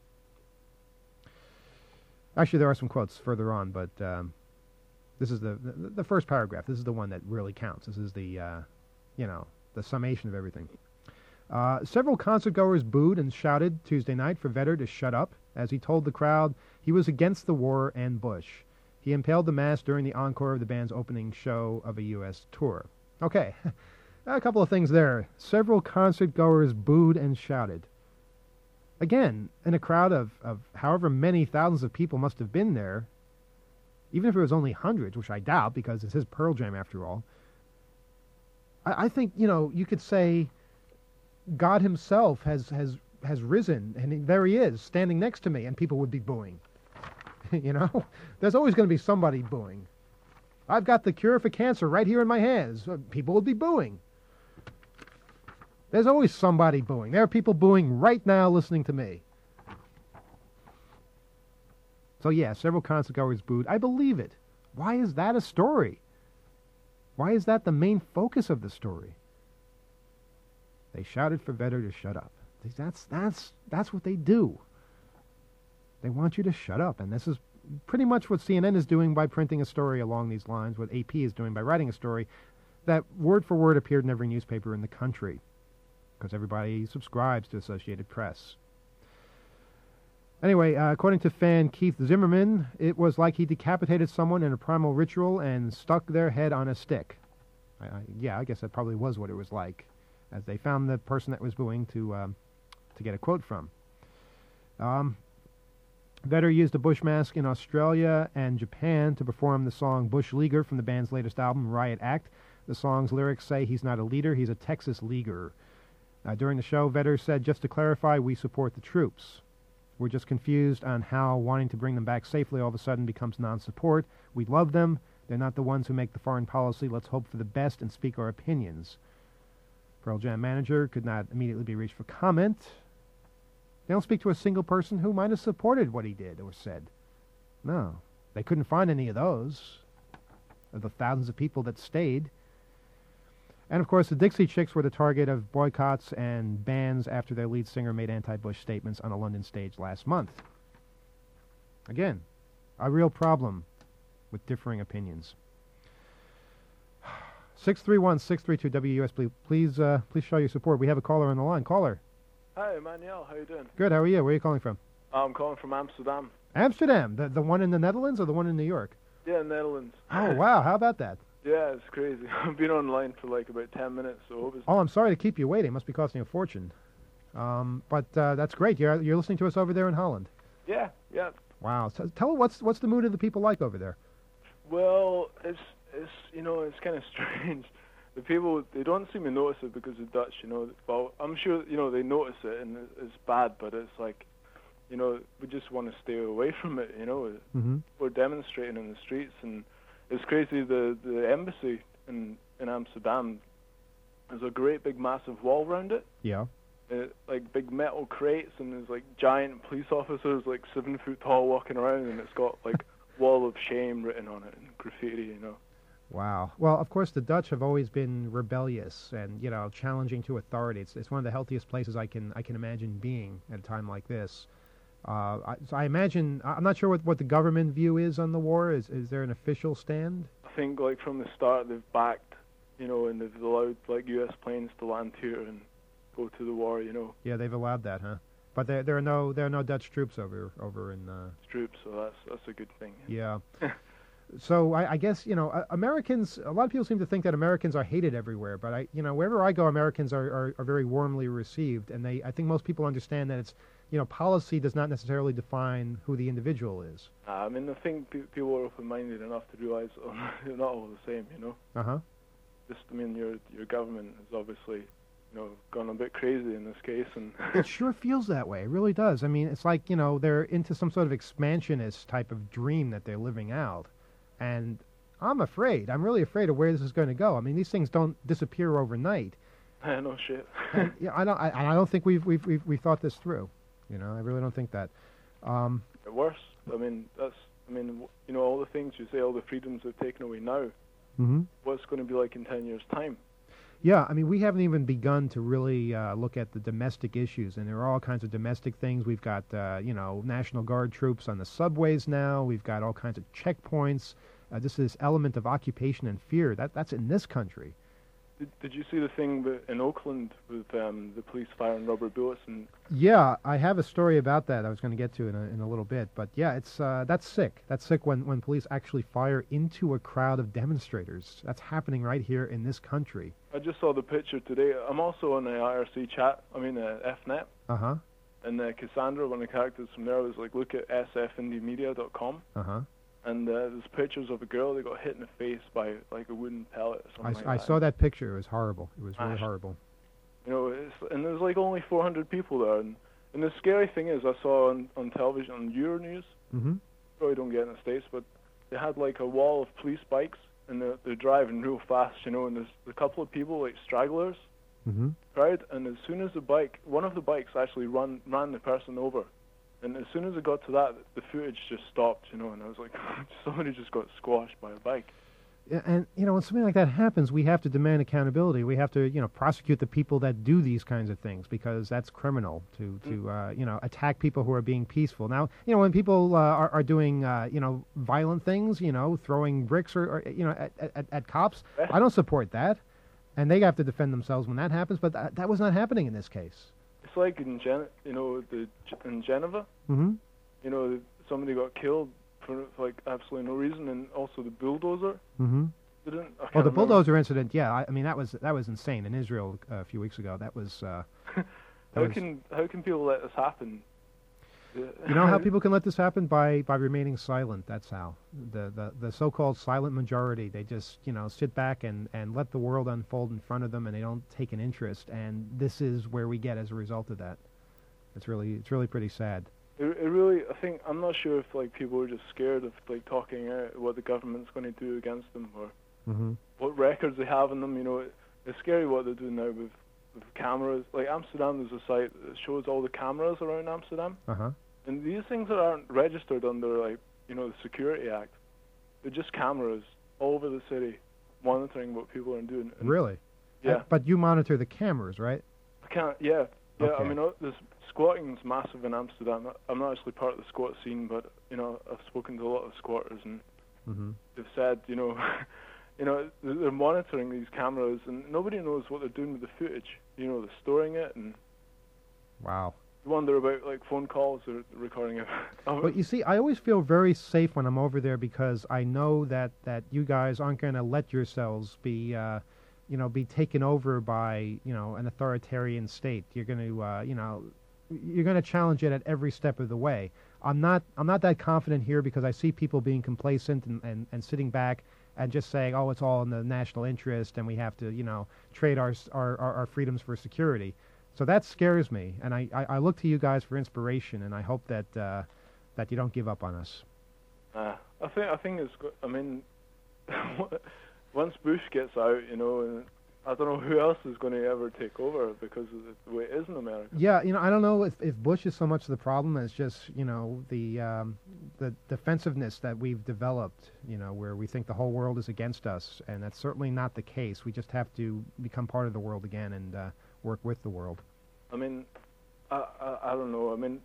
Actually, there are some quotes further on, but um, this is the, the the first paragraph. This is the one that really counts. This is the, uh, you know, the summation of everything. Uh, several concertgoers booed and shouted Tuesday night for Vedder to shut up as he told the crowd he was against the war and Bush. He impaled the mask during the encore of the band's opening show of a U S tour. Okay, a couple of things there. Several concertgoers booed and shouted. Again, in a crowd of, of however many thousands of people must have been there, even if it was only hundreds, which I doubt because this is Pearl Jam after all, I, I think, you know, you could say God himself has, has, has risen, and he, there he is, standing next to me, and people would be booing. You know? There's always going to be somebody booing. I've got the cure for cancer right here in my hands. People would be booing. There's always somebody booing. There are people booing right now listening to me. So yeah, several concertgoers booed. I believe it. Why is that a story? Why is that the main focus of the story? They shouted for Vedder to shut up. That's, that's, that's what they do. They want you to shut up. And this is pretty much what C N N is doing by printing a story along these lines, what A P is doing by writing a story that word for word appeared in every newspaper in the country, because everybody subscribes to Associated Press. Anyway, uh, according to fan Keith Zimmerman, it was like he decapitated someone in a primal ritual and stuck their head on a stick. I, I, yeah, I guess that probably was what it was like, as they found the person that was booing to um, to get a quote from. Um, Vedder used a bush mask in Australia and Japan to perform the song Bush Leaguer from the band's latest album, Riot Act. The song's lyrics say he's not a leader, he's a Texas leaguer. Uh, during the show, Vedder said, just to clarify, we support the troops. We're just confused on how wanting to bring them back safely all of a sudden becomes non-support. We love them. They're not the ones who make the foreign policy. Let's hope for the best and speak our opinions. Pearl Jam manager could not immediately be reached for comment. They don't speak to a single person who might have supported what he did or said. No. They couldn't find any of those, of the thousands of people that stayed. And, of course, the Dixie Chicks were the target of boycotts and bans after their lead singer made anti-Bush statements on a London stage last month. Again, a real problem with differing opinions. six three one, six three two, W U S, please, please, uh, please show your support. We have a caller on the line. Caller. Hi, Emmanuel. How you doing? Good. How are you? Where are you calling from? I'm calling from Amsterdam. Amsterdam. The, the one in the Netherlands or the one in New York? Yeah, Netherlands. Oh, wow. How about that? Yeah, it's crazy. I've been online for like about ten minutes, so it was... Oh, I'm sorry to keep you waiting. It must be costing you a fortune. Um, but uh, that's great. You're you're listening to us over there in Holland. Yeah, yeah. Wow. So tell what's what's the mood of the people like over there? Well, it's it's you know it's kind of strange. The people, they don't seem to notice it because of Dutch, you know. Well, I'm sure you know they notice it and it's bad, but it's like, you know, we just want to stay away from it. You know, mm-hmm. We're demonstrating in the streets and. It's crazy, the, the embassy in, in Amsterdam, there's a great big massive wall around it. Yeah. Uh, like big metal crates, and there's like giant police officers, like seven foot tall, walking around, and it's got like wall of shame written on it and graffiti, you know. Wow. Well, of course, the Dutch have always been rebellious and, you know, challenging to authority. It's, it's one of the healthiest places I can I can imagine being at a time like this. Uh, I, so I imagine, I'm not sure what, what the government view is on the war. Is is there an official stand? I think, like, from the start, they've backed, you know, and they've allowed, like, U S planes to land here and go to the war, you know. Yeah, they've allowed that, huh? But there, there are no there are no Dutch troops over over in... Uh, troops, so that's that's a good thing. Yeah. So I, I guess, you know, uh, Americans, a lot of people seem to think that Americans are hated everywhere, but, I, you know, wherever I go, Americans are, are, are very warmly received, and they I think most people understand that it's, you know, policy does not necessarily define who the individual is. Uh, I mean, I think pe people are open-minded enough to realize they're not all the same, you know? Uh-huh. Just, I mean, your your government has obviously, you know, gone a bit crazy in this case, and... It sure feels that way. It really does. I mean, it's like, you know, they're into some sort of expansionist type of dream that they're living out. And I'm afraid, I'm really afraid of where this is going to go. I mean, these things don't disappear overnight. No shit. And, yeah, I don't. I, I don't think we've we've we've we've thought this through. You know, I really don't think that. Um, Worse. I mean, that's. I mean, you know, all the things you say, all the freedoms they've taken away now. mm-hmm. What's going to be like in ten years' time? Yeah, I mean, we haven't even begun to really uh, look at the domestic issues, and there are all kinds of domestic things. We've got, uh, you know, National Guard troops on the subways now. We've got all kinds of checkpoints. Uh, just this element of occupation and fear. That that's in this country. Did, did you see the thing with, in Oakland with um, the police firing rubber bullets? And yeah, I have a story about that I was going to get to in a, in a little bit. But yeah, it's uh, that's sick. That's sick when, when police actually fire into a crowd of demonstrators. That's happening right here in this country. I just saw the picture today. I'm also on the I R C chat, I mean uh, F net. Uh-huh. And uh, Cassandra, one of the characters from there, was like, look at S F indie media dot com. Uh-huh. And uh, there's pictures of a girl that got hit in the face by like a wooden pellet or something I, like I that. saw that picture. It was horrible. It was really Gosh. horrible. You know, it's, and there's like only four hundred people there. And, and the scary thing is, I saw on, on television, on Euronews, Mm-hmm. probably don't get in the States, but they had like a wall of police bikes, and they're, they're driving real fast, you know, and there's a couple of people, like stragglers, Mm-hmm. crowd, and as soon as the bike, one of the bikes actually run, ran the person over. And as soon as it got to that, the footage just stopped, you know, and I was like, somebody just got squashed by a bike. Yeah, and, you know, when something like that happens, we have to demand accountability. We have to, you know, prosecute the people that do these kinds of things because that's criminal to, to uh, you know, attack people who are being peaceful. Now, you know, when people uh, are, are doing, uh, you know, violent things, you know, throwing bricks or, or you know, at, at, at cops, I don't support that. And they have to defend themselves when that happens, but that, that was not happening in this case. It's like in Gen, you know, the in Geneva, Mm-hmm. you know, somebody got killed for like absolutely no reason, and also the bulldozer. Mm-hmm. Didn't, I can't Oh, the remember. bulldozer incident. Yeah, I, I mean that was that was insane in Israel uh, a few weeks ago. That was. Uh, that How was- can how can people let this happen? You know how people can let this happen? By by remaining silent. That's how. The, the the so-called silent majority, they just, you know, sit back and, and let the world unfold in front of them, and they don't take an interest. And this is where we get as a result of that. It's really it's really pretty sad. It, it really, I think, I'm not sure if like people are just scared of like talking out what the government's going to do against them, or Mm-hmm. what records they have on them. You know, it, it's scary what they're doing now with, with cameras. Like Amsterdam, there's a site that shows all the cameras around Amsterdam, Uh-huh. and these things that aren't registered under like, you know, the Security Act. They're just cameras all over the city, monitoring what people are doing. And Really? Yeah. Uh, but you monitor the cameras, right? I can't. Yeah. Yeah. I Okay. mean, uh, this squatting's massive in Amsterdam. I'm not actually part of the squat scene, but you know, I've spoken to a lot of squatters, and Mm-hmm. they've said, you know, you know, they're they're monitoring these cameras, and nobody knows what they're doing with the footage. You know, they're storing it, and Wow. you wonder about like phone calls or recording it. But you see, I always feel very safe when I'm over there because I know that, that you guys aren't going to let yourselves be, uh, you know, be taken over by, you know, an authoritarian state. You're going to, uh, you know, you're going to challenge it at every step of the way. I'm not, I'm not that confident here because I see people being complacent and, and, and sitting back and just saying, oh, it's all in the national interest and we have to, you know, trade our, s- our, our, our freedoms for security. So that scares me, and I, I, I look to you guys for inspiration, and I hope that uh, that you don't give up on us. Uh, I think I think it's. Go- I mean, once Bush gets out, you know, and I don't know who else is going to ever take over because of the, the way it is in America. Yeah, you know, I don't know if, if Bush is so much the problem as just, you know, the um, the defensiveness that we've developed, you know, where we think the whole world is against us, and that's certainly not the case. We just have to become part of the world again and uh, work with the world. I mean, I, I I don't know. I mean,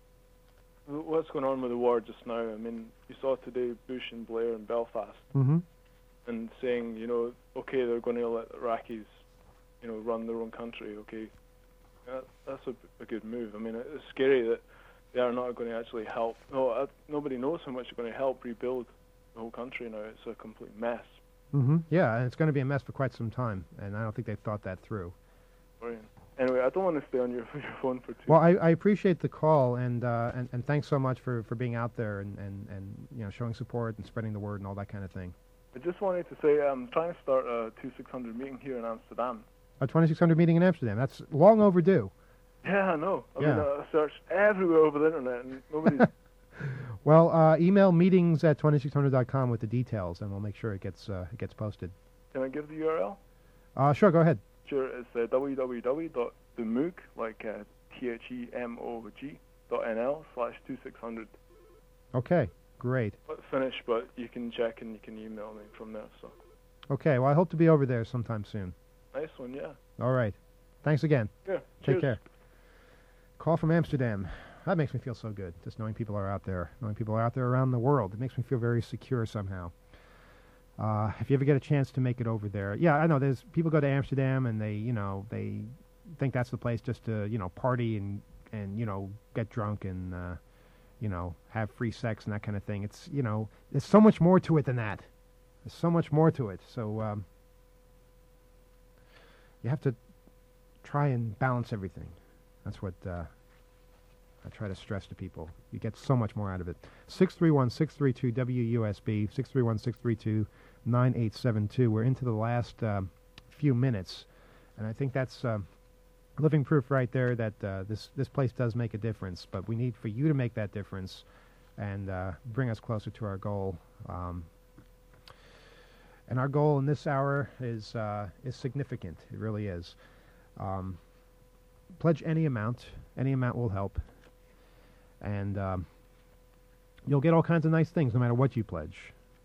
wh- what's going on with the war just now? I mean, you saw today Bush and Blair in Belfast, Mm-hmm. and saying, you know, okay, they're going to let Iraqis, you know, run their own country. Okay, that, that's a, a good move. I mean, it's scary that they are not going to actually help. No, I, nobody knows how much they're going to help rebuild the whole country now. It's a complete mess. Mm-hmm. Yeah, and it's going to be a mess for quite some time, and I don't think they've thought that through. Brilliant. Anyway, I don't want to stay on your, your phone for too. Well, I, I appreciate the call, and, uh, and and thanks so much for, for being out there and, and, and you know showing support and spreading the word and all that kind of thing. I just wanted to say I'm trying to start a two six hundred meeting here in Amsterdam. A twenty-six hundred meeting in Amsterdam. That's long overdue. Yeah, I know. I Yeah. mean, I searched everywhere over the internet, and nobody's. Well, uh, email meetings at twenty-six hundred dot com with the details, and we'll make sure it gets uh, it gets posted. Can I give the U R L? Uh, sure, go ahead. Sure, it's uh, www.themoog, like uh, T H E M O G, dot N L slash two six hundred. Okay, great. But finished, but you can check and you can email me from there. So Okay, well, I hope to be over there sometime soon. nice one, yeah. All right. Thanks again. Yeah. Take cheers. care. Call from Amsterdam. That makes me feel so good, just knowing people are out there, knowing people are out there around the world. It makes me feel very secure somehow. Uh, if you ever get a chance to make it over there, yeah, I know there's people go to Amsterdam and they, you know, they think that's the place just to, you know, party and and you know get drunk and uh, you know have free sex and that kind of thing. It's you know there's so much more to it than that. There's so much more to it. So um, you have to try and balance everything. That's what uh, I try to stress to people. You get so much more out of it. six three one, six three two, W U S B, six three one, six three two, nine eight seven two. We're into the last um, few minutes, and I think that's um, living proof right there that uh, this, this place does make a difference, but we need for you to make that difference and uh, bring us closer to our goal. Um, and our goal in this hour is, uh, is significant. It really is. Um, pledge any amount. Any amount will help. And um, you'll get all kinds of nice things no matter what you pledge.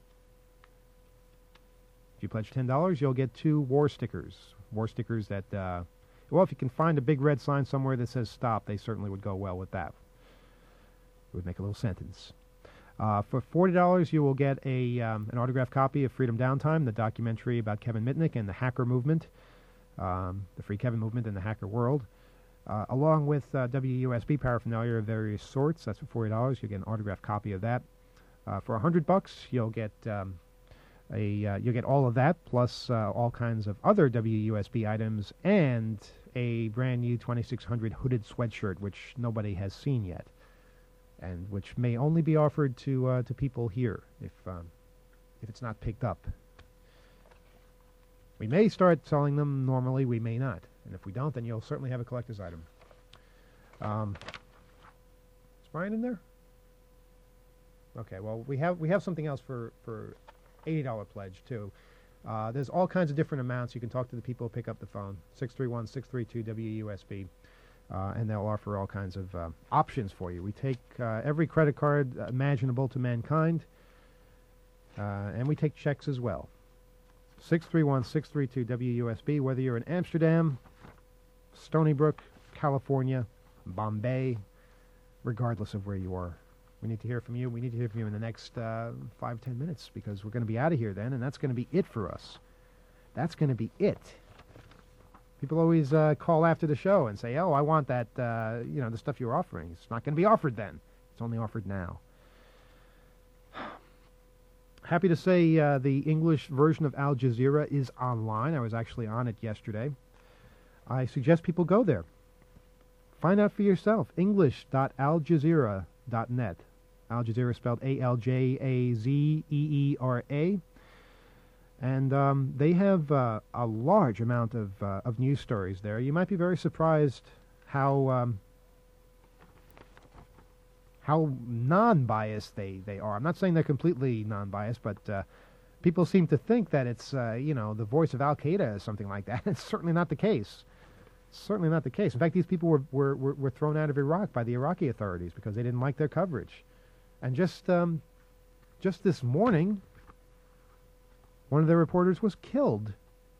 If you pledge ten dollars, you'll get two war stickers. War stickers that, uh, well, if you can find a big red sign somewhere that says stop, they certainly would go well with that. It would make a little sentence. Uh, for forty dollars, you will get a um, an autographed copy of Freedom Downtime, the documentary about Kevin Mitnick and the hacker movement, um, the Free Kevin movement in the hacker world. Uh, along with uh, W U S B paraphernalia of various sorts. That's for forty dollars. You'll get an autographed copy of that. Uh, for a hundred bucks, you'll get um, a uh, you'll get all of that plus uh, all kinds of other W U S B items and a brand new twenty-six hundred hooded sweatshirt, which nobody has seen yet, and which may only be offered to uh, to people here if um, if it's not picked up. We may start selling them normally. We may not. And if we don't, then you'll certainly have a collector's item. Um, is Brian in there? Okay, well, we have we have something else for, for eighty dollar pledge, too. Uh, there's all kinds of different amounts. You can talk to the people who pick up the phone, six three one, six three two, W U S B, uh, and they'll offer all kinds of uh, options for you. We take uh, every credit card imaginable to mankind, uh, and we take checks as well. six three one, six three two, W U S B, whether you're in Amsterdam, Stony Brook, California, Bombay, regardless of where you are. We need to hear from you. We need to hear from you in the next uh, five, ten minutes because we're going to be out of here then, and that's going to be it for us. That's going to be it. People always uh, call after the show and say, oh, I want that, uh, you know, the stuff you're offering. It's not going to be offered then. It's only offered now. Happy to say uh, the English version of Al Jazeera is online. I was actually on it yesterday. I suggest people go there. Find out for yourself. English dot al jazeera dot net. Al Jazeera spelled A L J A Z E E R A. And um, they have uh, a large amount of, uh, of news stories there. You might be very surprised how... Um, how non-biased they, they are. I'm not saying they're completely non-biased, but uh, people seem to think that it's, uh, you know, the voice of Al-Qaeda or something like that. It's certainly not the case. Certainly not the case. In fact, these people were, were, were, were thrown out of Iraq by the Iraqi authorities because they didn't like their coverage. And just, um, just this morning, one of their reporters was killed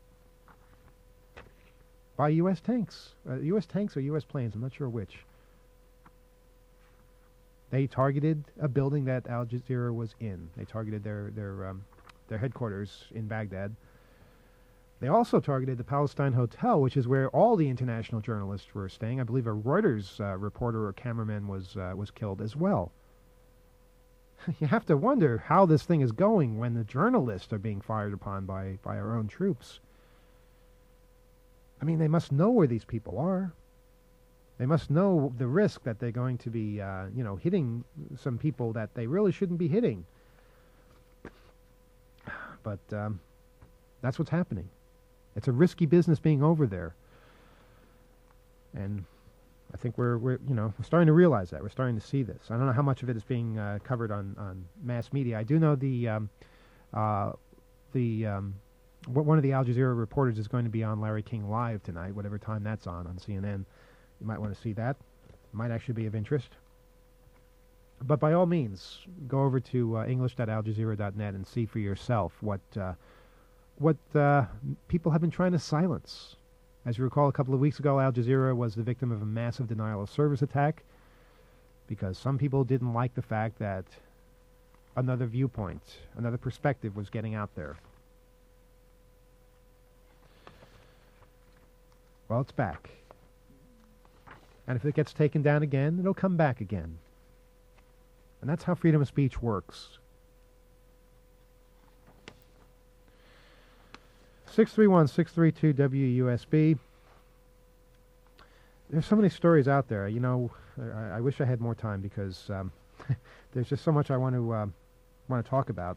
by U S tanks. Uh, U S tanks or U S planes, I'm not sure which. They targeted a building that Al Jazeera was in. They targeted their their um, their headquarters in Baghdad. They also targeted the Palestine Hotel, which is where all the international journalists were staying. I believe a Reuters uh, reporter or cameraman was uh, was killed as well. You have to wonder how this thing is going when the journalists are being fired upon by by our own troops. I mean, they must know where these people are. They must know the risk that they're going to be, uh, you know, hitting some people that they really shouldn't be hitting. But um, that's what's happening. It's a risky business being over there. And I think we're, we're, you know, we're starting to realize that. We're starting to see this. I don't know how much of it is being uh, covered on, on mass media. I do know the, um, uh, the um, w- one of the Al Jazeera reporters is going to be on Larry King Live tonight, whatever time that's on, on C N N. You might want to see that. It might actually be of interest. But by all means, go over to uh, english dot al jazeera dot net and see for yourself what uh, what uh, people have been trying to silence. As you recall, a couple of weeks ago, Al Jazeera was the victim of a massive denial of service attack because some people didn't like the fact that another viewpoint, another perspective was getting out there. Well, it's back. And if it gets taken down again, it'll come back again. And that's how freedom of speech works. six three one, six three two, W U S B. There's so many stories out there. You know, I, I wish I had more time because um, there's just so much I want to uh, want to talk about.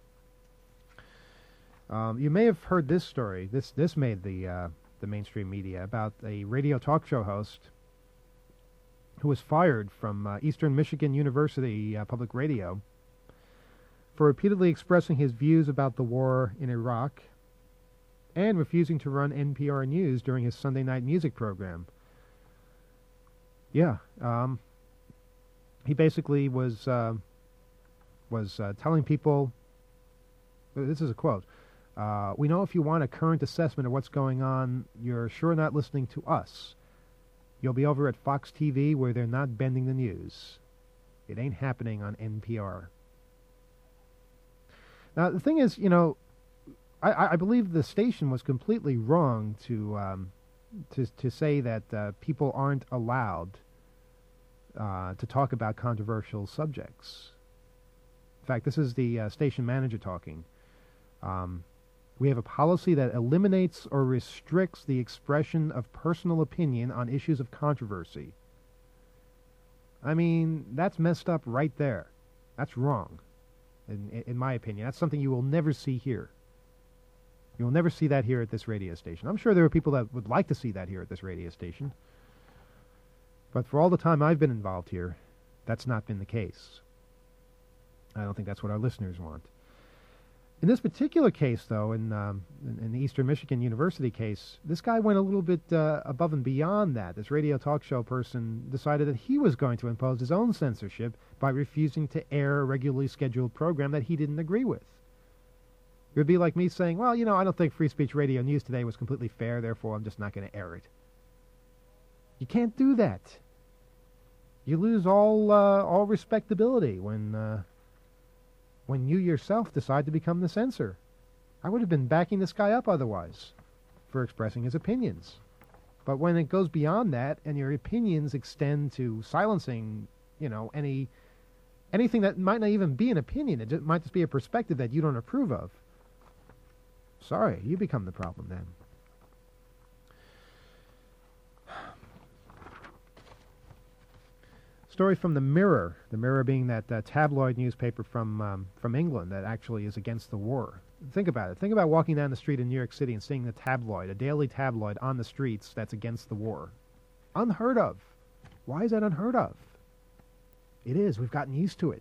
Um, you may have heard this story. This this made the uh, the mainstream media about a radio talk show host who was fired from uh, Eastern Michigan University uh, Public Radio for repeatedly expressing his views about the war in Iraq and refusing to run N P R News during his Sunday night music program. Yeah, um, he basically was uh, was uh, telling people, this is a quote, uh, we know if you want a current assessment of what's going on, you're sure not listening to us. You'll be over at Fox T V where they're not bending the news. It ain't happening on N P R. Now, the thing is, you know, I, I believe the station was completely wrong to um, to to say that uh, people aren't allowed uh, to talk about controversial subjects. In fact, this is the uh, station manager talking. Um, we have a policy that eliminates or restricts the expression of personal opinion on issues of controversy. I mean, that's messed up right there. That's wrong, in, in my opinion. That's something you will never see here. You'll never see that here at this radio station. I'm sure there are people that would like to see that here at this radio station. But for all the time I've been involved here, that's not been the case. I don't think that's what our listeners want. In this particular case, though, in, um, in, in the Eastern Michigan University case, this guy went a little bit uh, above and beyond that. This radio talk show person decided that he was going to impose his own censorship by refusing to air a regularly scheduled program that he didn't agree with. It would be like me saying, well, you know, I don't think Free Speech Radio News today was completely fair, therefore I'm just not going to air it. You can't do that. You lose all uh, all respectability when... Uh, when you yourself decide to become the censor. I would have been backing this guy up otherwise for expressing his opinions. But when it goes beyond that and your opinions extend to silencing, you know, any anything that might not even be an opinion, it just, might just be a perspective that you don't approve of. Sorry, you become the problem then. Story from the Mirror, the Mirror being that uh, tabloid newspaper from um, from England that actually is against the war. Think about it. Think about walking down the street in New York City and seeing the tabloid, a daily tabloid on the streets that's against the war. Unheard of. Why is that unheard of? It is. We've gotten used to it.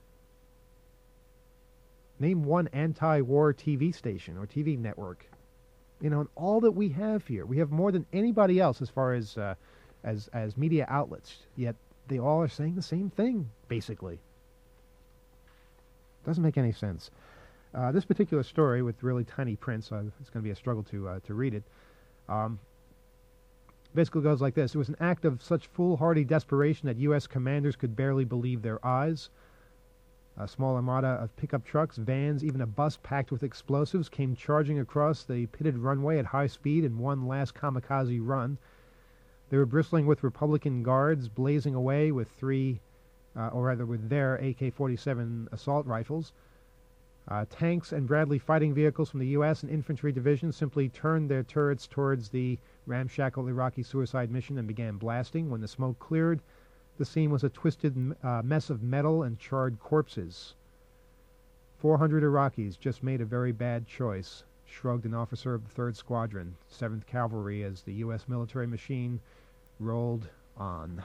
Name one anti-war T V station or T V network. You know, and all that we have here, we have more than anybody else as far as uh, as as media outlets. Yet they all are saying the same thing, basically. Doesn't make any sense. Uh, this particular story with really tiny print, so it's going to be a struggle to uh, to read it. Um, basically goes like this. It was an act of such foolhardy desperation that U S commanders could barely believe their eyes. A small armada of pickup trucks, vans, even a bus packed with explosives came charging across the pitted runway at high speed in one last kamikaze run. They were bristling with Republican guards, blazing away with three, uh, or rather with their A K forty-seven assault rifles. Uh, tanks and Bradley fighting vehicles from the U S and infantry divisions simply turned their turrets towards the ramshackle Iraqi suicide mission and began blasting. When the smoke cleared, the scene was a twisted uh, mess of metal and charred corpses. four hundred Iraqis just made a very bad choice, shrugged an officer of the third Squadron, seventh Cavalry, as the U S military machine rolled on.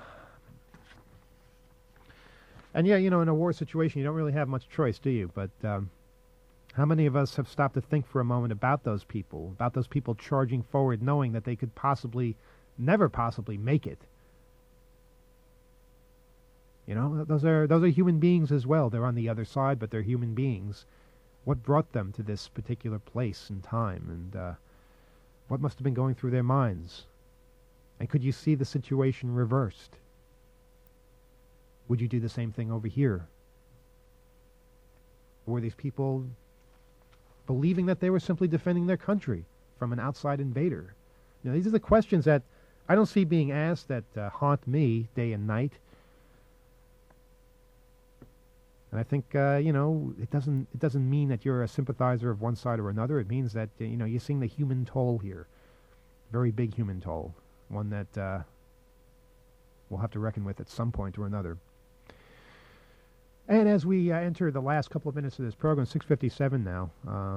And yeah, you know, in a war situation, you don't really have much choice, do you? But um, how many of us have stopped to think for a moment about those people, about those people charging forward, knowing that they could possibly, never possibly make it? You know, those are those are human beings as well. They're on the other side, but they're human beings. What brought them to this particular place and time, and uh, what must have been going through their minds? And could you see the situation reversed? Would you do the same thing over here? Were these people believing that they were simply defending their country from an outside invader? You know, these are the questions that I don't see being asked that uh, haunt me day and night. And I think, uh, you know, it doesn't it doesn't mean that you're a sympathizer of one side or another. It means that, uh, you know, you're seeing the human toll here. Very big human toll. One that uh, we'll have to reckon with at some point or another. And as we uh, enter the last couple of minutes of this program, six fifty-seven now, uh,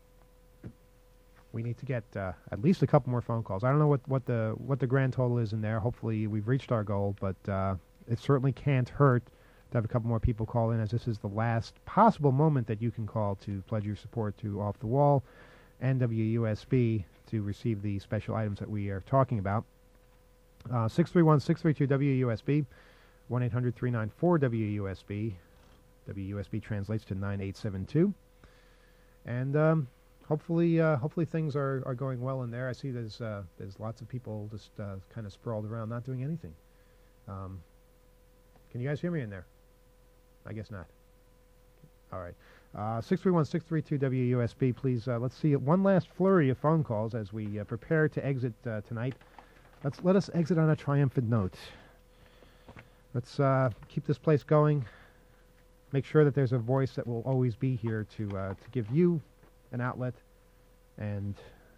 we need to get uh, at least a couple more phone calls. I don't know what, what the what the grand total is in there. Hopefully we've reached our goal, but uh, it certainly can't hurt to have a couple more people call in, as this is the last possible moment that you can call to pledge your support to Off the Wall and W U S B to receive the special items that we are talking about. Uh, six three one, six three two, W U S B, one eight hundred, three nine four, W U S B. W U S B translates to nine eight seven two. And um, hopefully uh, hopefully things are, are going well in there. I see there's, uh, there's lots of people just uh, kind of sprawled around, not doing anything. Um, can you guys hear me in there? I guess not. All right. Uh, six three one, six three two, W U S B, please. Uh, let's see one last flurry of phone calls as we uh, prepare to exit uh, tonight let's let us exit on a triumphant note. Let's uh, keep this place going. Make sure that there's a voice that will always be here to uh, to give you an outlet and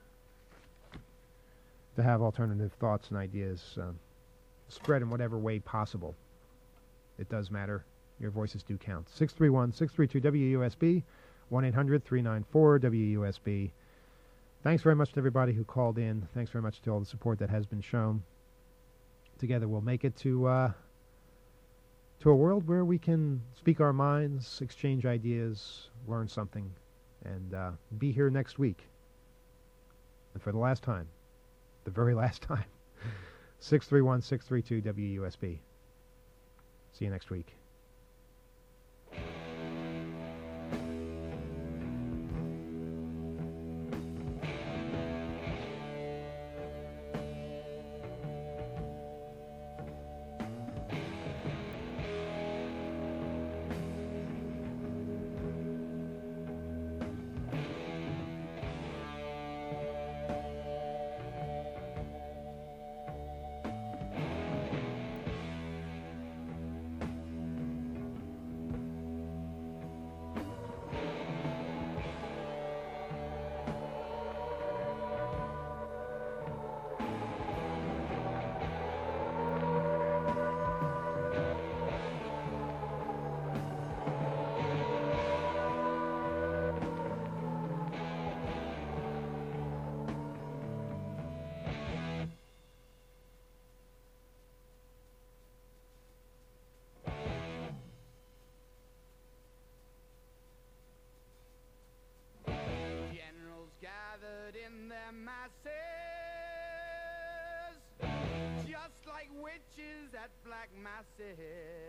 to have alternative thoughts and ideas um, spread in whatever way possible. It does matter. Your voices do count. six three one, six three two, W U S B, one eight hundred, three nine four, W U S B. Thanks very much to everybody who called in. Thanks very much to all the support that has been shown. Together we'll make it to uh, to a world where we can speak our minds, exchange ideas, learn something, and uh, be here next week. And for the last time, the very last time, six three one, six three two, W U S B. See you next week. In their masses, just like witches at black masses,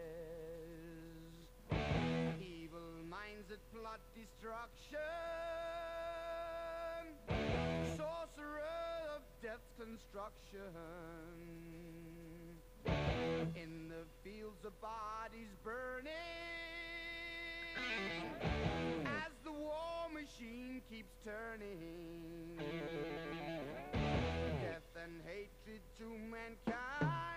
evil minds that plot destruction, sorcerer of death's construction, in the fields of bodies burning, as the war machine keeps turning, death and hatred to mankind.